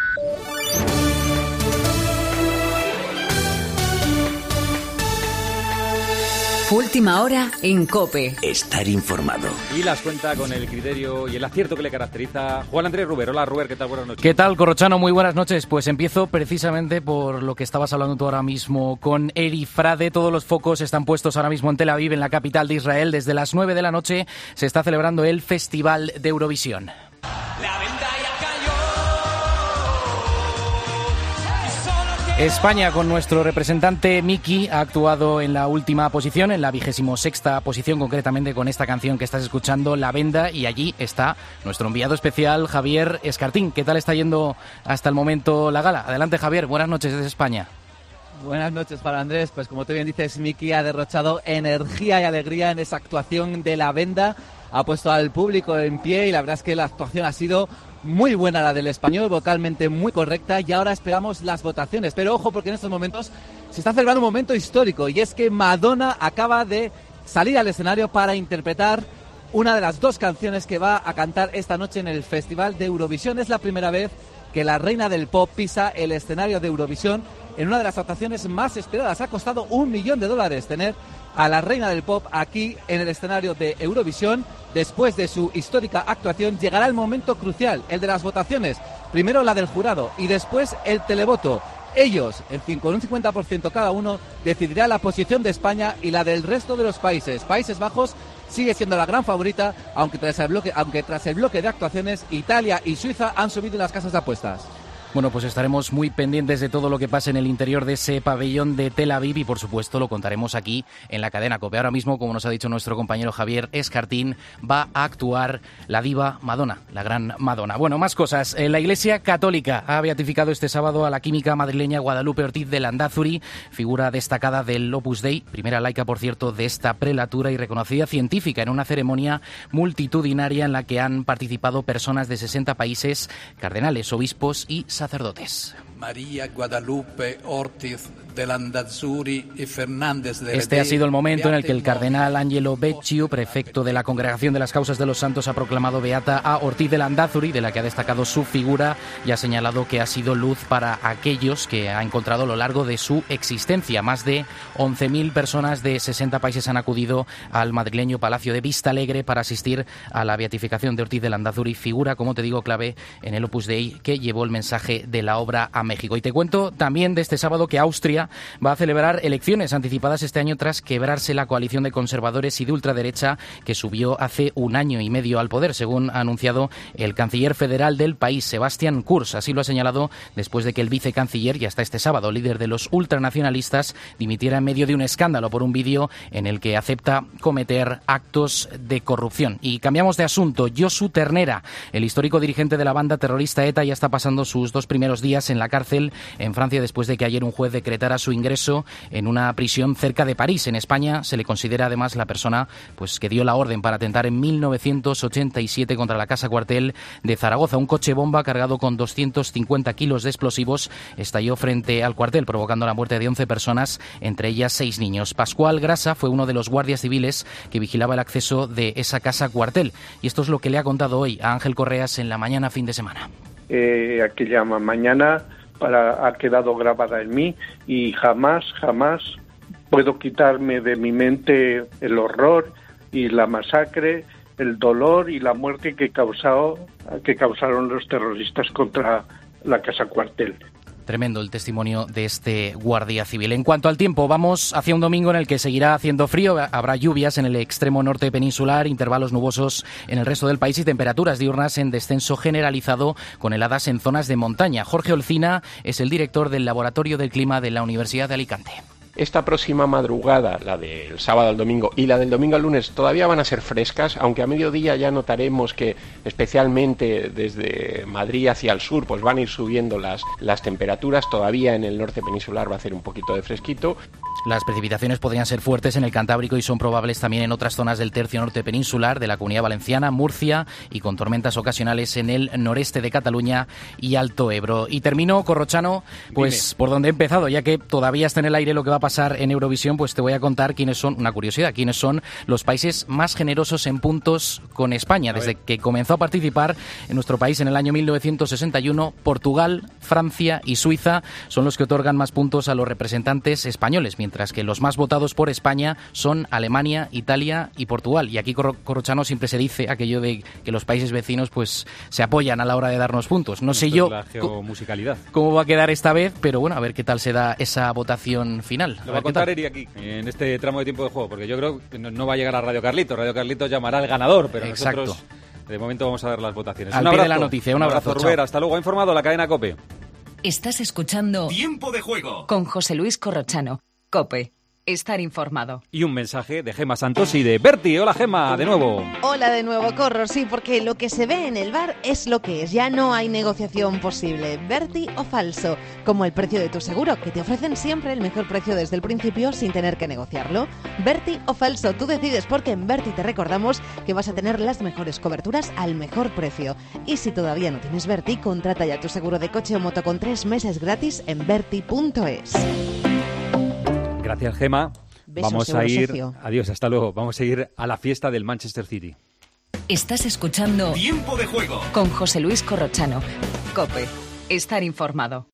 Última hora en COPE. Estar informado. Y las cuenta con el criterio y el acierto que le caracteriza Juan Andrés Ruber. Hola, Ruber, ¿qué tal? Buenas noches. ¿Qué tal, Corrochano? Muy buenas noches. Pues empiezo precisamente por lo que estabas hablando tú ahora mismo con Eri Frade. Todos los focos están puestos ahora mismo en Tel Aviv, en la capital de Israel. Desde las nueve de la noche se está celebrando el Festival de Eurovisión. España, con nuestro representante Miki, ha actuado en la última posición, en la vigésimo sexta posición, concretamente con esta canción que estás escuchando, La Venda, y allí está nuestro enviado especial, Javier Escartín. ¿Qué tal está yendo hasta el momento la gala? Adelante, Javier, buenas noches desde España. Buenas noches para Andrés. Pues como tú bien dices, Miki ha derrochado energía y alegría en esa actuación de La Venda. Ha puesto al público en pie y la verdad es que la actuación ha sido muy buena, la del español, vocalmente muy correcta, y ahora esperamos las votaciones. Pero ojo, porque en estos momentos se está celebrando un momento histórico, y es que Madonna acaba de salir al escenario para interpretar una de las dos canciones que va a cantar esta noche en el Festival de Eurovisión. Es la primera vez que la reina del pop pisa el escenario de Eurovisión en una de las actuaciones más esperadas. Ha costado un millón de dólares tener a la reina del pop aquí en el escenario de Eurovisión. Después de su histórica actuación llegará el momento crucial, el de las votaciones. Primero la del jurado y después el televoto. Ellos, en fin, con un cincuenta por ciento cada uno, decidirá la posición de España y la del resto de los países. Países Bajos sigue siendo la gran favorita, aunque tras el bloque, aunque tras el bloque de actuaciones, Italia y Suiza han subido en las casas de apuestas. Bueno, pues estaremos muy pendientes de todo lo que pase en el interior de ese pabellón de Tel Aviv y, por supuesto, lo contaremos aquí en la cadena COPE. Ahora mismo, como nos ha dicho nuestro compañero Javier Escartín, va a actuar la diva Madonna, la gran Madonna. Bueno, más cosas. La Iglesia Católica ha beatificado este sábado a la química madrileña Guadalupe Ortiz de Landázuri, figura destacada del Opus Dei, primera laica, por cierto, de esta prelatura y reconocida científica, en una ceremonia multitudinaria en la que han participado personas de sesenta países, cardenales, obispos y sacerdotes. María Guadalupe Ortiz de Landazuri y Fernández de Este ha sido el momento en el que el cardenal Angelo Becciu, prefecto de la Congregación de las Causas de los Santos, ha proclamado beata a Ortiz de Landazuri, de la que ha destacado su figura y ha señalado que ha sido luz para aquellos que ha encontrado a lo largo de su existencia. Más de once mil personas de sesenta países han acudido al madrileño Palacio de Vistalegre para asistir a la beatificación de Ortiz de Landazuri, figura, como te digo, clave en el Opus Dei, que llevó el mensaje de la obra a México. Y te cuento también de este sábado que Austria va a celebrar elecciones anticipadas este año tras quebrarse la coalición de conservadores y de ultraderecha que subió hace un año y medio al poder, según ha anunciado el canciller federal del país, Sebastian Kurz. Así lo ha señalado después de que el vicecanciller, y hasta este sábado líder de los ultranacionalistas, dimitiera en medio de un escándalo por un vídeo en el que acepta cometer actos de corrupción. Y cambiamos de asunto. Josu Ternera, el histórico dirigente de la banda terrorista ETA, ya está pasando sus dos primeros días en la cárcel en Francia después de que ayer un juez decretara su ingreso en una prisión cerca de París. En España se le considera además la persona pues que dio la orden para atentar en mil novecientos ochenta y siete contra la Casa Cuartel de Zaragoza. Un coche bomba cargado con doscientos cincuenta kilos de explosivos estalló frente al cuartel, provocando la muerte de once personas, entre ellas seis niños. Pascual Grasa fue uno de los guardias civiles que vigilaba el acceso de esa Casa Cuartel. Y esto es lo que le ha contado hoy a Ángel Correas en La Mañana fin de semana. Eh, aquella mañana para, ha quedado grabada en mí y jamás, jamás puedo quitarme de mi mente el horror y la masacre, el dolor y la muerte que, causado, que causaron los terroristas contra la Casa Cuartel. Tremendo el testimonio de este guardia civil. En cuanto al tiempo, vamos hacia un domingo en el que seguirá haciendo frío. Habrá lluvias en el extremo norte peninsular, intervalos nubosos en el resto del país y temperaturas diurnas en descenso generalizado con heladas en zonas de montaña. Jorge Olcina es el director del Laboratorio del Clima de la Universidad de Alicante. Esta próxima madrugada, la del sábado al domingo y la del domingo al lunes, todavía van a ser frescas, aunque a mediodía ya notaremos que especialmente desde Madrid hacia el sur pues van a ir subiendo las, las temperaturas. Todavía en el norte peninsular va a hacer un poquito de fresquito. Las precipitaciones podrían ser fuertes en el Cantábrico y son probables también en otras zonas del tercio norte peninsular, de la Comunidad Valenciana, Murcia y con tormentas ocasionales en el noreste de Cataluña y Alto Ebro. Y termino, Corrochano, pues Dime. por donde he empezado, ya que todavía está en el aire lo que va a pasar en Eurovisión, pues te voy a contar quiénes son, una curiosidad, quiénes son los países más generosos en puntos con España. Desde que comenzó a participar en nuestro país en el año mil novecientos sesenta y uno, Portugal, Francia y Suiza son los que otorgan más puntos a los representantes españoles, mientras que los más votados por España son Alemania, Italia y Portugal. Y aquí, Corrochano, siempre se dice aquello de que los países vecinos pues se apoyan a la hora de darnos puntos. No Esto sé yo la geomusicalidad. cómo va a quedar esta vez, pero bueno, a ver qué tal se da esa votación final. Lo va a contar Eri aquí, en este tramo de tiempo de juego, porque yo creo que no, no va a llegar a Radio Carlitos. Radio Carlitos llamará al ganador, pero Exacto. nosotros de momento vamos a dar las votaciones. Al un pie abrazo, de la noticia, un abrazo, abrazo Rubén, hasta luego. Ha informado la cadena COPE. Estás escuchando Tiempo de Juego con José Luis Corrochano. COPE. Estar informado. Y un mensaje de Gema Santos y de Berti. Hola, Gema, de nuevo. Hola de nuevo, Corro. Sí, porque lo que se ve en el bar es lo que es. Ya no hay negociación posible. Berti o falso. Como el precio de tu seguro, que te ofrecen siempre el mejor precio desde el principio sin tener que negociarlo. Berti o falso. Tú decides, porque en Berti te recordamos que vas a tener las mejores coberturas al mejor precio. Y si todavía no tienes Berti, contrata ya tu seguro de coche o moto con tres meses gratis en berti punto es. Gracias, Gema. Besos, Vamos a ir. socio. Adiós, hasta luego. Vamos a ir a la fiesta del Manchester City. Estás escuchando Tiempo de Juego con José Luis Corrochano. COPE. Estar informado.